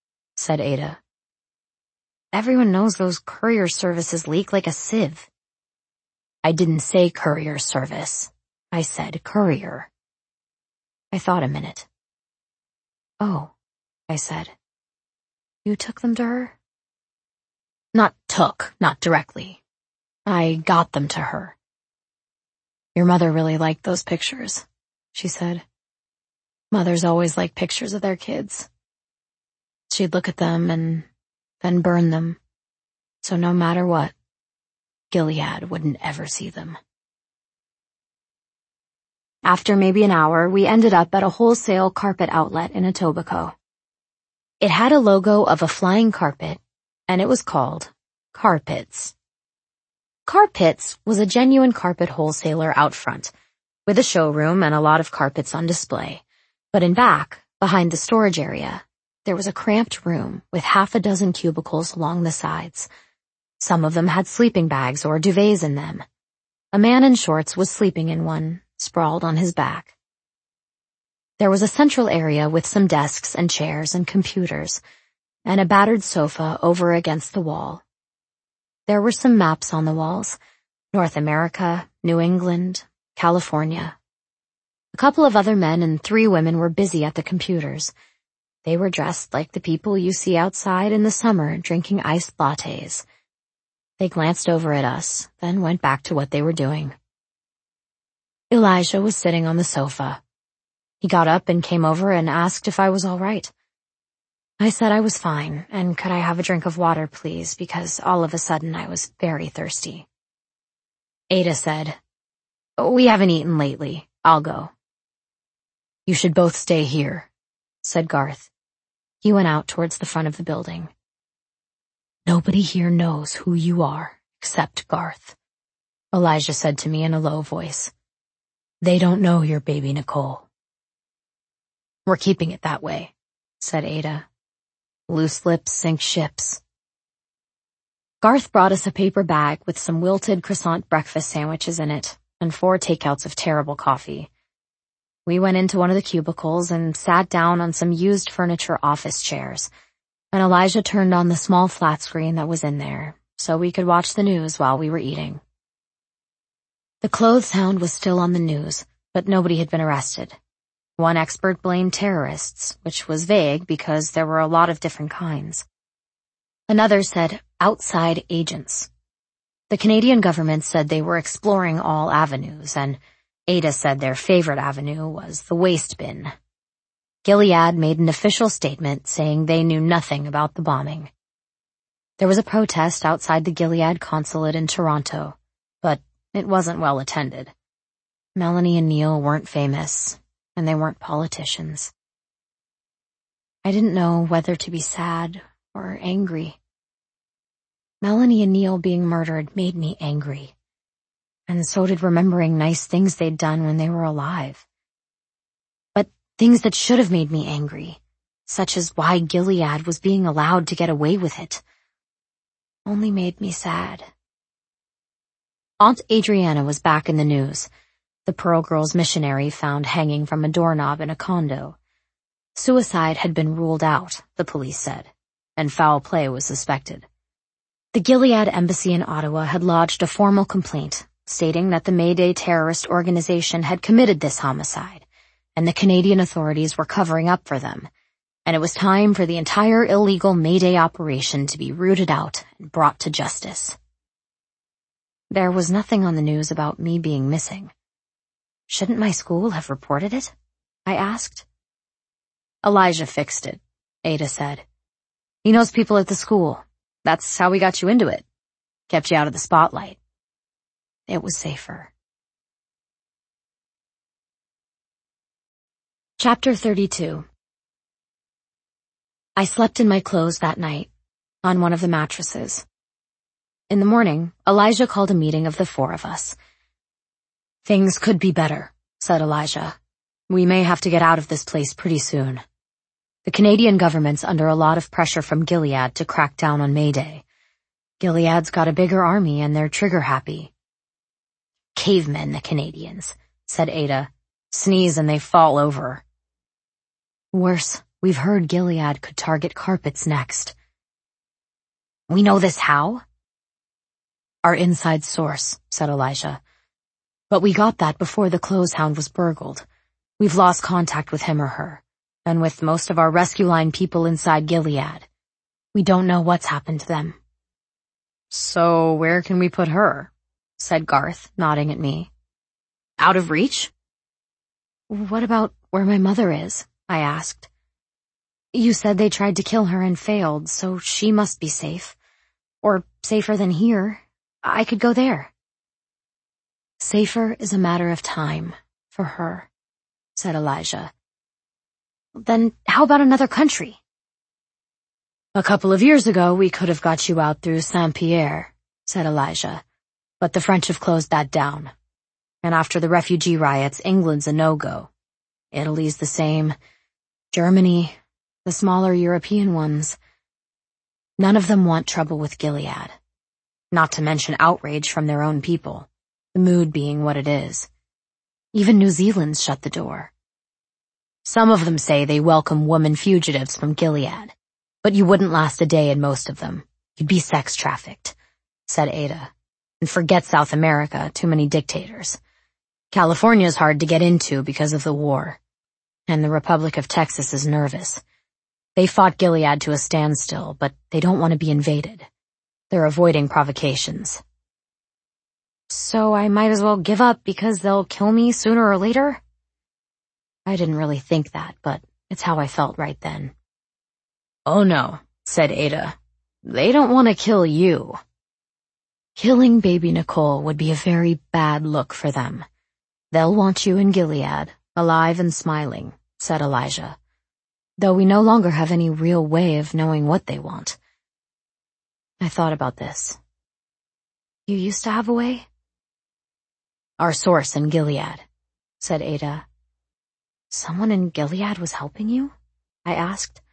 said Ada. Everyone knows those courier services leak like a sieve. I didn't say courier service. I said courier. I thought a minute. Oh, I said. You took them to her? Not took, not directly. I got them to her. Your mother really liked those pictures, she said. Mothers always like pictures of their kids. She'd look at them and then burn them, so no matter what, Gilead wouldn't ever see them. After maybe an hour, we ended up at a wholesale carpet outlet in Etobicoke. It had a logo of a flying carpet, and it was called Carpets. Carpets was a genuine carpet wholesaler out front, with a showroom and a lot of carpets on display. But in back, behind the storage area, there was a cramped room with half a dozen cubicles along the sides. Some of them had sleeping bags or duvets in them. A man in shorts was sleeping in one, sprawled on his back. There was a central area with some desks and chairs and computers, and a battered sofa over against the wall. There were some maps on the walls: North America, New England, California. A couple of other men and three women were busy at the computers. They were dressed like the people you see outside in the summer drinking iced lattes. They glanced over at us, then went back to what they were doing. Elijah was sitting on the sofa. He got up and came over and asked if I was all right. I said I was fine, and could I have a drink of water, please, because all of a sudden I was very thirsty. Ada said, "We haven't eaten lately. I'll go." "You should both stay here," said Garth. He went out towards the front of the building. "Nobody here knows who you are, except Garth," Elijah said to me in a low voice. "They don't know your baby Nicole." "We're keeping it that way," said Ada. "Loose lips sink ships." Garth brought us a paper bag with some wilted croissant breakfast sandwiches in it and four takeouts of terrible coffee. We went into one of the cubicles and sat down on some used furniture office chairs, and Elijah turned on the small flat screen that was in there so we could watch the news while we were eating. The clothes hound was still on the news, but nobody had been arrested. One expert blamed terrorists, which was vague because there were a lot of different kinds. Another said outside agents. The Canadian government said they were exploring all avenues, and Ada said their favorite avenue was the waste bin. Gilead made an official statement saying they knew nothing about the bombing. There was a protest outside the Gilead consulate in Toronto, but it wasn't well attended. Melanie and Neil weren't famous, and they weren't politicians. I didn't know whether to be sad or angry. Melanie and Neil being murdered made me angry, and so did remembering nice things they'd done when they were alive. But things that should have made me angry, such as why Gilead was being allowed to get away with it, only made me sad. Aunt Adriana was back in the news. The Pearl Girls missionary found hanging from a doorknob in a condo. Suicide had been ruled out, the police said, and foul play was suspected. The Gilead embassy in Ottawa had lodged a formal complaint stating that the Mayday terrorist organization had committed this homicide, and the Canadian authorities were covering up for them, and it was time for the entire illegal Mayday operation to be rooted out and brought to justice. There was nothing on the news about me being missing. Shouldn't my school have reported it? I asked. Elijah fixed it, Ada said. He knows people at the school. That's how we got you into it. Kept you out of the spotlight. It was safer. Chapter thirty-two. I slept in my clothes that night, on one of the mattresses. In the morning, Elijah called a meeting of the four of us. Things could be better, said Elijah. We may have to get out of this place pretty soon. The Canadian government's under a lot of pressure from Gilead to crack down on Mayday. Gilead's got a bigger army and they're trigger-happy. Cavemen, the Canadians, said Ada. Sneeze and they fall over. Worse, We've heard Gilead could target carpets next. We know this how? Our inside source, said Elijah. But we got that before the clothes hound was burgled. We've lost contact with him or her, and with most of our rescue line people inside Gilead. We don't know what's happened to them. So where can we put her? Said Garth, nodding at me. Out of reach? What about where my mother is? I asked. You said they tried to kill her and failed, so she must be safe. Or safer than here. I could go there. Safer is a matter of time, for her, said Elijah. Then how about another country? A couple of years ago, we could have got you out through Saint-Pierre, said Elijah, but the French have closed that down. And after the refugee riots, England's a no-go. Italy's the same. Germany, the smaller European ones. None of them want trouble with Gilead. Not to mention outrage from their own people, the mood being what it is. Even New Zealand's shut the door. Some of them say they welcome woman fugitives from Gilead, but you wouldn't last a day in most of them. You'd be sex trafficked, said Ada. And forget South America, too many dictators. California's hard to get into because of the war. And the Republic of Texas is nervous. They fought Gilead to a standstill, but they don't want to be invaded. They're avoiding provocations. So I might as well give up because they'll kill me sooner or later? I didn't really think that, but it's how I felt right then. Oh no, said Ada. They don't want to kill you. Killing baby Nicole would be a very bad look for them. They'll want you in Gilead, alive and smiling, said Elijah. Though we no longer have any real way of knowing what they want. I thought about this. You used to have a way? Our source in Gilead, said Ada. Someone in Gilead was helping you? I asked.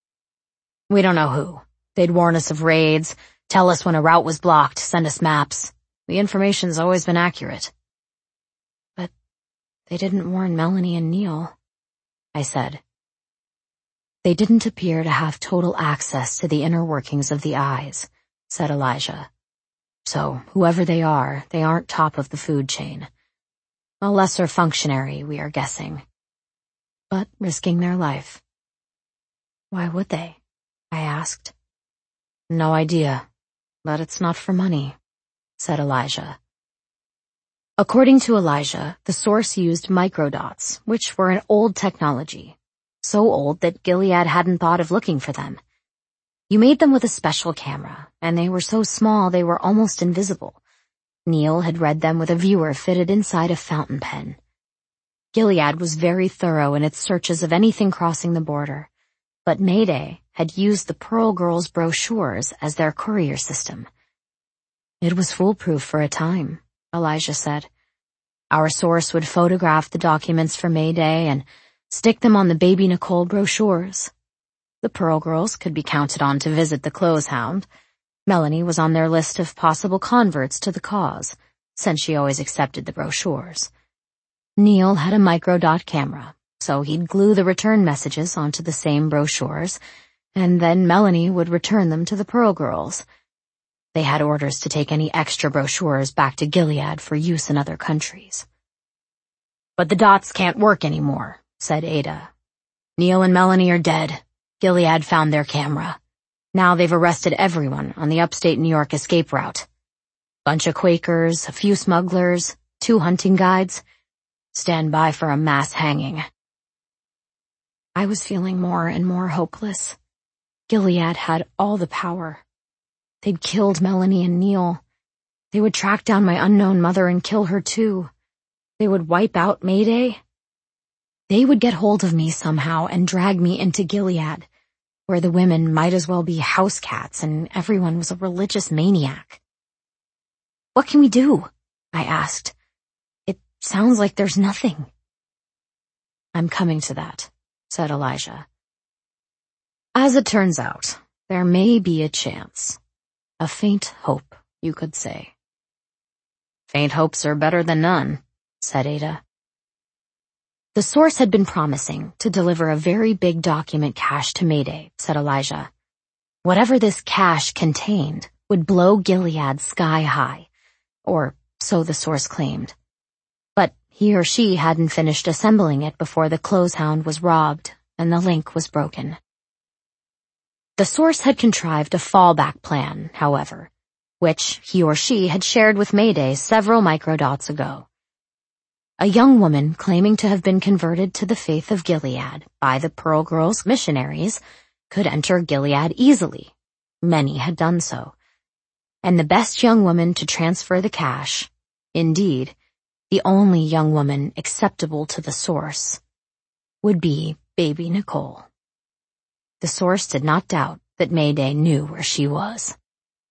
We don't know who. They'd warn us of raids, tell us when a route was blocked, send us maps. The information's always been accurate. But they didn't warn Melanie and Neil, I said. They didn't appear to have total access to the inner workings of the eyes, said Elijah. So, whoever they are, they aren't top of the food chain. A lesser functionary, we are guessing. But risking their life. Why would they? I asked. No idea, but it's not for money, said Elijah. According to Elijah, the source used microdots, which were an old technology. So old that Gilead hadn't thought of looking for them. You made them with a special camera, and they were so small they were almost invisible. Neil had read them with a viewer fitted inside a fountain pen. Gilead was very thorough in its searches of anything crossing the border, but Mayday had used the Pearl Girls brochures as their courier system. It was foolproof for a time, Elijah said. Our source would photograph the documents for Mayday and stick them on the Baby Nicole brochures. The Pearl Girls could be counted on to visit the clothes hound. Melanie was on their list of possible converts to the cause, since she always accepted the brochures. Neil had a microdot camera, so he'd glue the return messages onto the same brochures, and then Melanie would return them to the Pearl Girls. They had orders to take any extra brochures back to Gilead for use in other countries. But the dots can't work anymore, said Ada. Neil and Melanie are dead. Gilead found their camera. Now they've arrested everyone on the upstate New York escape route. Bunch of Quakers, a few smugglers, two hunting guides. Stand by for a mass hanging. I was feeling more and more hopeless. Gilead had all the power. They'd killed Melanie and Neil. They would track down my unknown mother and kill her too. They would wipe out Mayday. They would get hold of me somehow and drag me into Gilead, where the women might as well be house cats and everyone was a religious maniac. What can we do? I asked. It sounds like there's nothing. I'm coming to that, said Elijah. As it turns out, there may be a chance. A faint hope, you could say. Faint hopes are better than none, said Ada. The source had been promising to deliver a very big document cache to Mayday, said Elijah. Whatever this cache contained would blow Gilead sky high, or so the source claimed. But he or she hadn't finished assembling it before the clothehound was robbed and the link was broken. The source had contrived a fallback plan, however, which he or she had shared with Mayday several microdots ago. A young woman claiming to have been converted to the faith of Gilead by the Pearl Girls missionaries could enter Gilead easily. Many had done so. And the best young woman to transfer the cache, indeed, the only young woman acceptable to the source, would be baby Nicole. The source did not doubt that Mayday knew where she was.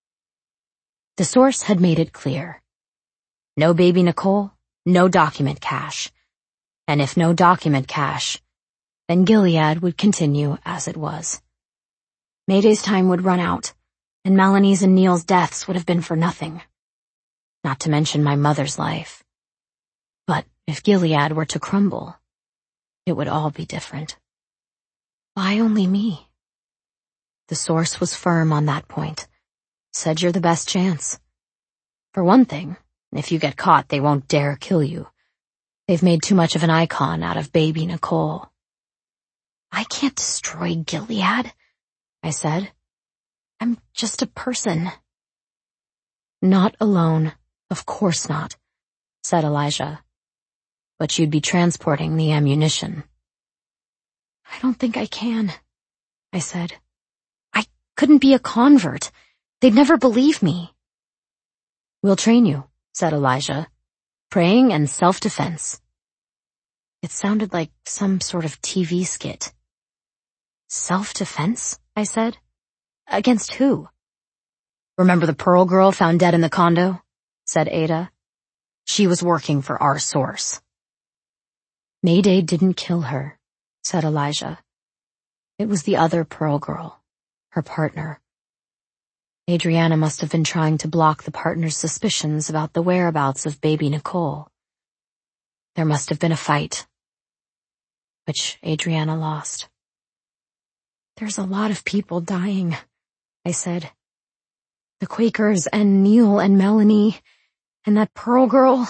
The source had made it clear. No baby Nicole, no document cache. And if no document cache, then Gilead would continue as it was. Mayday's time would run out, and Melanie's and Neil's deaths would have been for nothing. Not to mention my mother's life. But if Gilead were to crumble, it would all be different. Why only me? The source was firm on that point. Said you're the best chance. For one thing, if you get caught, they won't dare kill you. They've made too much of an icon out of baby Nicole. I can't destroy Gilead, I said. I'm just a person. Not alone, of course not, said Elijah. But you'd be transporting the ammunition. I don't think I can, I said. I couldn't be a convert. They'd never believe me. We'll train you, said Elijah. Praying and self-defense. It sounded like some sort of T V skit. Self-defense, I said. Against who? Remember the Pearl girl found dead in the condo? Said Ada. She was working for our source. Mayday didn't kill her, said Elijah. It was the other Pearl girl, her partner. Adriana must have been trying to block the partner's suspicions about the whereabouts of baby Nicole. There must have been a fight, which Adriana lost. There's a lot of people dying, I said. The Quakers and Neil and Melanie and that Pearl girl.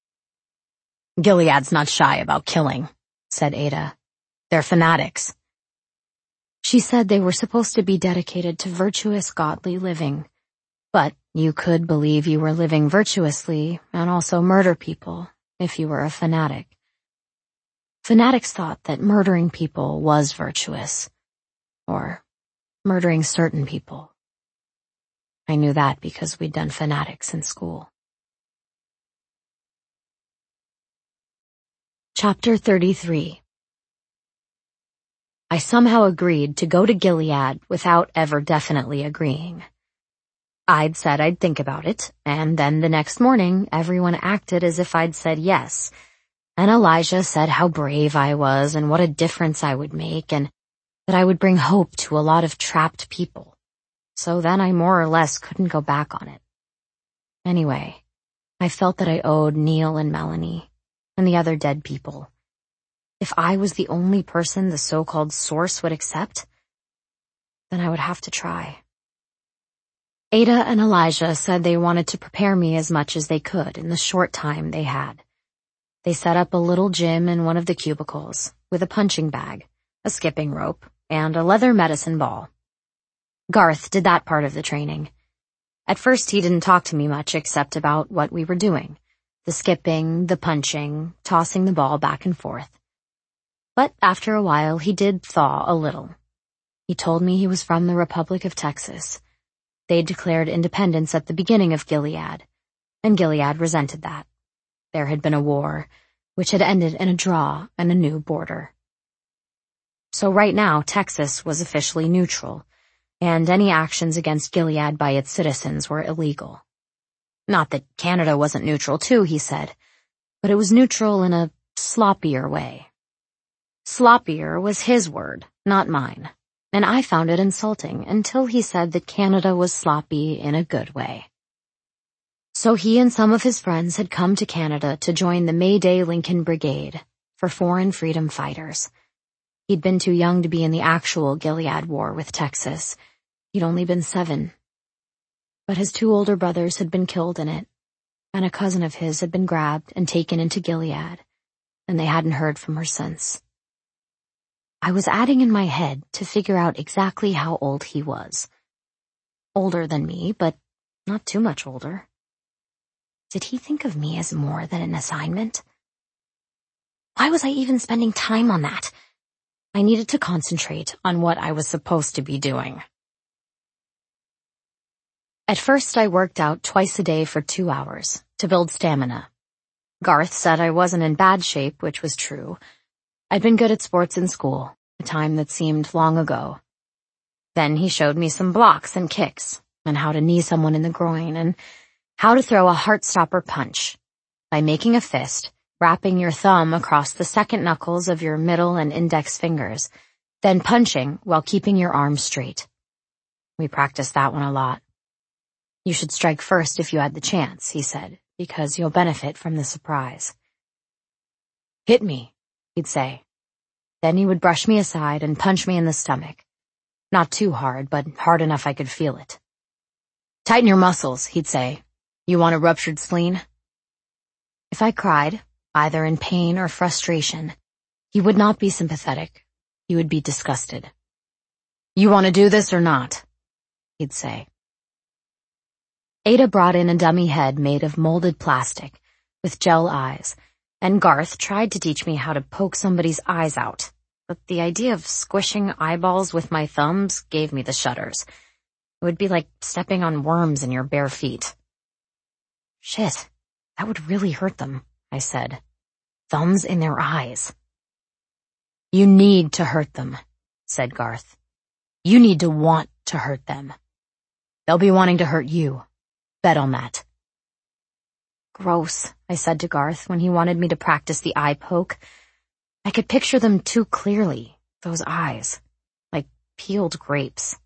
Gilead's not shy about killing, said Ada. They're fanatics. She said they were supposed to be dedicated to virtuous, godly living. But you could believe you were living virtuously and also murder people if you were a fanatic. Fanatics thought that murdering people was virtuous. Or murdering certain people. I knew that because we'd done fanatics in school. Chapter thirty-three. I somehow agreed to go to Gilead without ever definitely agreeing. I'd said I'd think about it, and then the next morning everyone acted as if I'd said yes, and Elijah said how brave I was and what a difference I would make, and that I would bring hope to a lot of trapped people. So then I more or less couldn't go back on it. Anyway, I felt that I owed Neil and Melanie and the other dead people. If I was the only person the so-called source would accept, then I would have to try. Ada and Elijah said they wanted to prepare me as much as they could in the short time they had. They set up a little gym in one of the cubicles with a punching bag, a skipping rope, and a leather medicine ball. Garth did that part of the training. At first he didn't talk to me much except about what we were doing, the skipping, the punching, tossing the ball back and forth. But after a while he did thaw a little. He told me he was from the Republic of Texas. They declared independence at the beginning of Gilead, and Gilead resented that. There had been a war, which had ended in a draw and a new border. So right now Texas was officially neutral, and any actions against Gilead by its citizens were illegal. Not that Canada wasn't neutral too, he said, but it was neutral in a sloppier way. Sloppier was his word, not mine, and I found it insulting until he said that Canada was sloppy in a good way. So he and some of his friends had come to Canada to join the Mayday Lincoln Brigade, for foreign freedom fighters. He'd been too young to be in the actual Gilead War with Texas. He'd only been seven. But his two older brothers had been killed in it, and a cousin of his had been grabbed and taken into Gilead, and they hadn't heard from her since. I was adding in my head to figure out exactly how old he was. Older than me, but not too much older. Did he think of me as more than an assignment? Why was I even spending time on that? I needed to concentrate on what I was supposed to be doing. At first, I worked out twice a day for two hours to build stamina. Garth said I wasn't in bad shape, which was true. I'd been good at sports in school, a time that seemed long ago. Then he showed me some blocks and kicks, and how to knee someone in the groin, and how to throw a heart-stopper punch by making a fist, wrapping your thumb across the second knuckles of your middle and index fingers, then punching while keeping your arms straight. We practiced that one a lot. You should strike first if you had the chance, he said, because you'll benefit from the surprise. Hit me, he'd say. Then he would brush me aside and punch me in the stomach. Not too hard, but hard enough I could feel it. Tighten your muscles, he'd say. You want a ruptured spleen? If I cried, either in pain or frustration, he would not be sympathetic. He would be disgusted. You want to do this or not? He'd say. Ada brought in a dummy head made of molded plastic, with gel eyes, and Garth tried to teach me how to poke somebody's eyes out, but the idea of squishing eyeballs with my thumbs gave me the shudders. It would be like stepping on worms in your bare feet. Shit, that would really hurt them, I said. Thumbs in their eyes. You need to hurt them, said Garth. You need to want to hurt them. They'll be wanting to hurt you. Bet on that. Gross, I said to Garth when he wanted me to practice the eye poke. I could picture them too clearly, those eyes, like peeled grapes.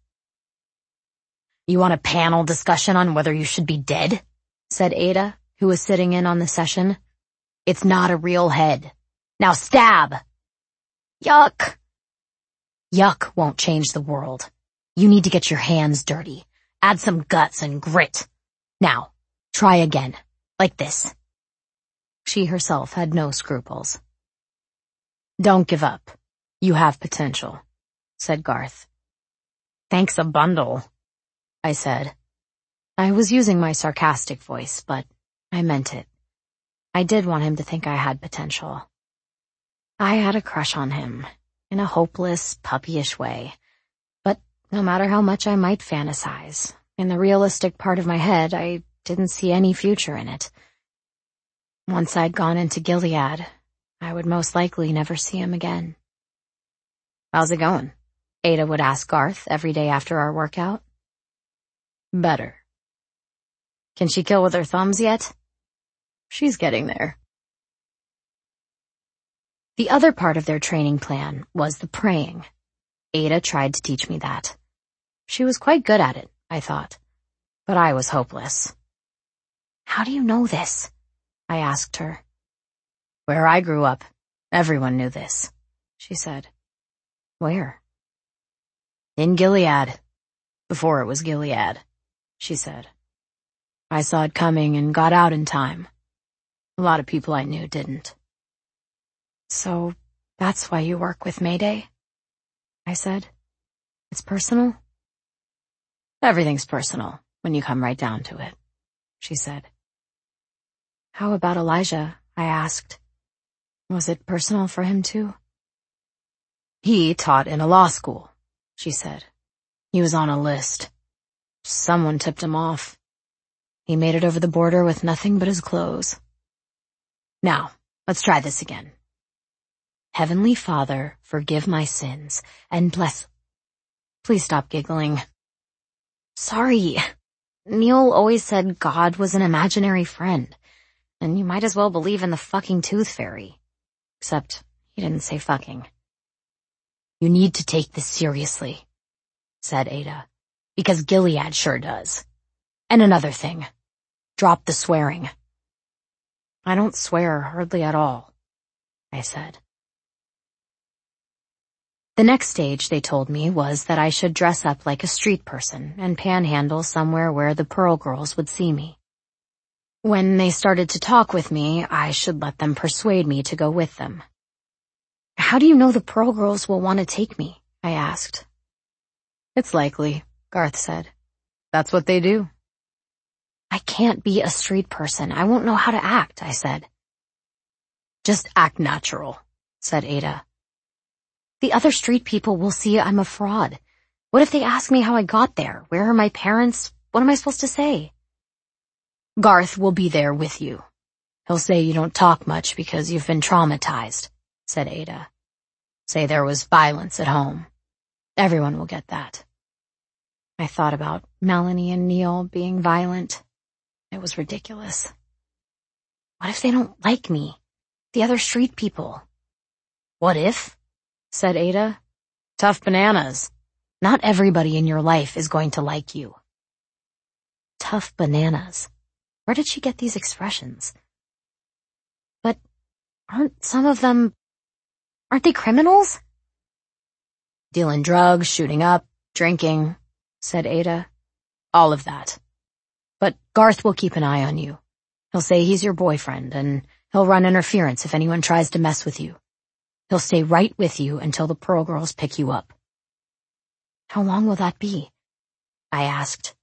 You want a panel discussion on whether you should be dead? Said Ada, who was sitting in on the session. It's not a real head. Now stab! Yuck! Yuck won't change the world. You need to get your hands dirty. Add some guts and grit. Now, try again. Like this. She herself had no scruples. Don't give up. You have potential, said Garth. Thanks a bundle, I said. I was using my sarcastic voice, but I meant it. I did want him to think I had potential. I had a crush on him, in a hopeless, puppyish way. But no matter how much I might fantasize, in the realistic part of my head, I didn't see any future in it. Once I'd gone into Gilead, I would most likely never see him again. How's it going? Ada would ask Garth every day after our workout. Better. Can she kill with her thumbs yet? She's getting there. The other part of their training plan was the praying. Ada tried to teach me that. She was quite good at it, I thought, but I was hopeless. How do you know this? I asked her. Where I grew up, everyone knew this, she said. Where? In Gilead. Before it was Gilead, she said. I saw it coming and got out in time. A lot of people I knew didn't. So that's why you work with Mayday? I said. It's personal? Everything's personal when you come right down to it, she said. How about Elijah? I asked. Was it personal for him too? He taught in a law school, she said. He was on a list. Someone tipped him off. He made it over the border with nothing but his clothes. Now, let's try this again. Heavenly Father, forgive my sins, and bless... Please stop giggling. Sorry. Neil always said God was an imaginary friend, and you might as well believe in the fucking tooth fairy. Except, he didn't say fucking. You need to take this seriously, said Ada, because Gilead sure does. And another thing. Drop the swearing. I don't swear hardly at all, I said. The next stage, they told me, was that I should dress up like a street person and panhandle somewhere where the Pearl Girls would see me. When they started to talk with me, I should let them persuade me to go with them. "How do you know the Pearl Girls will want to take me?" I asked. "It's likely," Garth said. "That's what they do." "I can't be a street person. I won't know how to act," I said. "Just act natural," said Ada. "The other street people will see I'm a fraud. What if they ask me how I got there? Where are my parents? What am I supposed to say?" "Garth will be there with you. He'll say you don't talk much because you've been traumatized," said Ada. "Say there was violence at home. Everyone will get that." I thought about Melanie and Neil being violent. It was ridiculous. What if they don't like me? The other street people? "What if?" said Ada. "Tough bananas. Not everybody in your life is going to like you." Tough bananas. Where did she get these expressions? But aren't some of them... aren't they criminals? "Dealing drugs, shooting up, drinking," said Ada. "All of that. But Garth will keep an eye on you. He'll say he's your boyfriend, and he'll run interference if anyone tries to mess with you. He'll stay right with you until the Pearl Girls pick you up." "How long will that be?" I asked.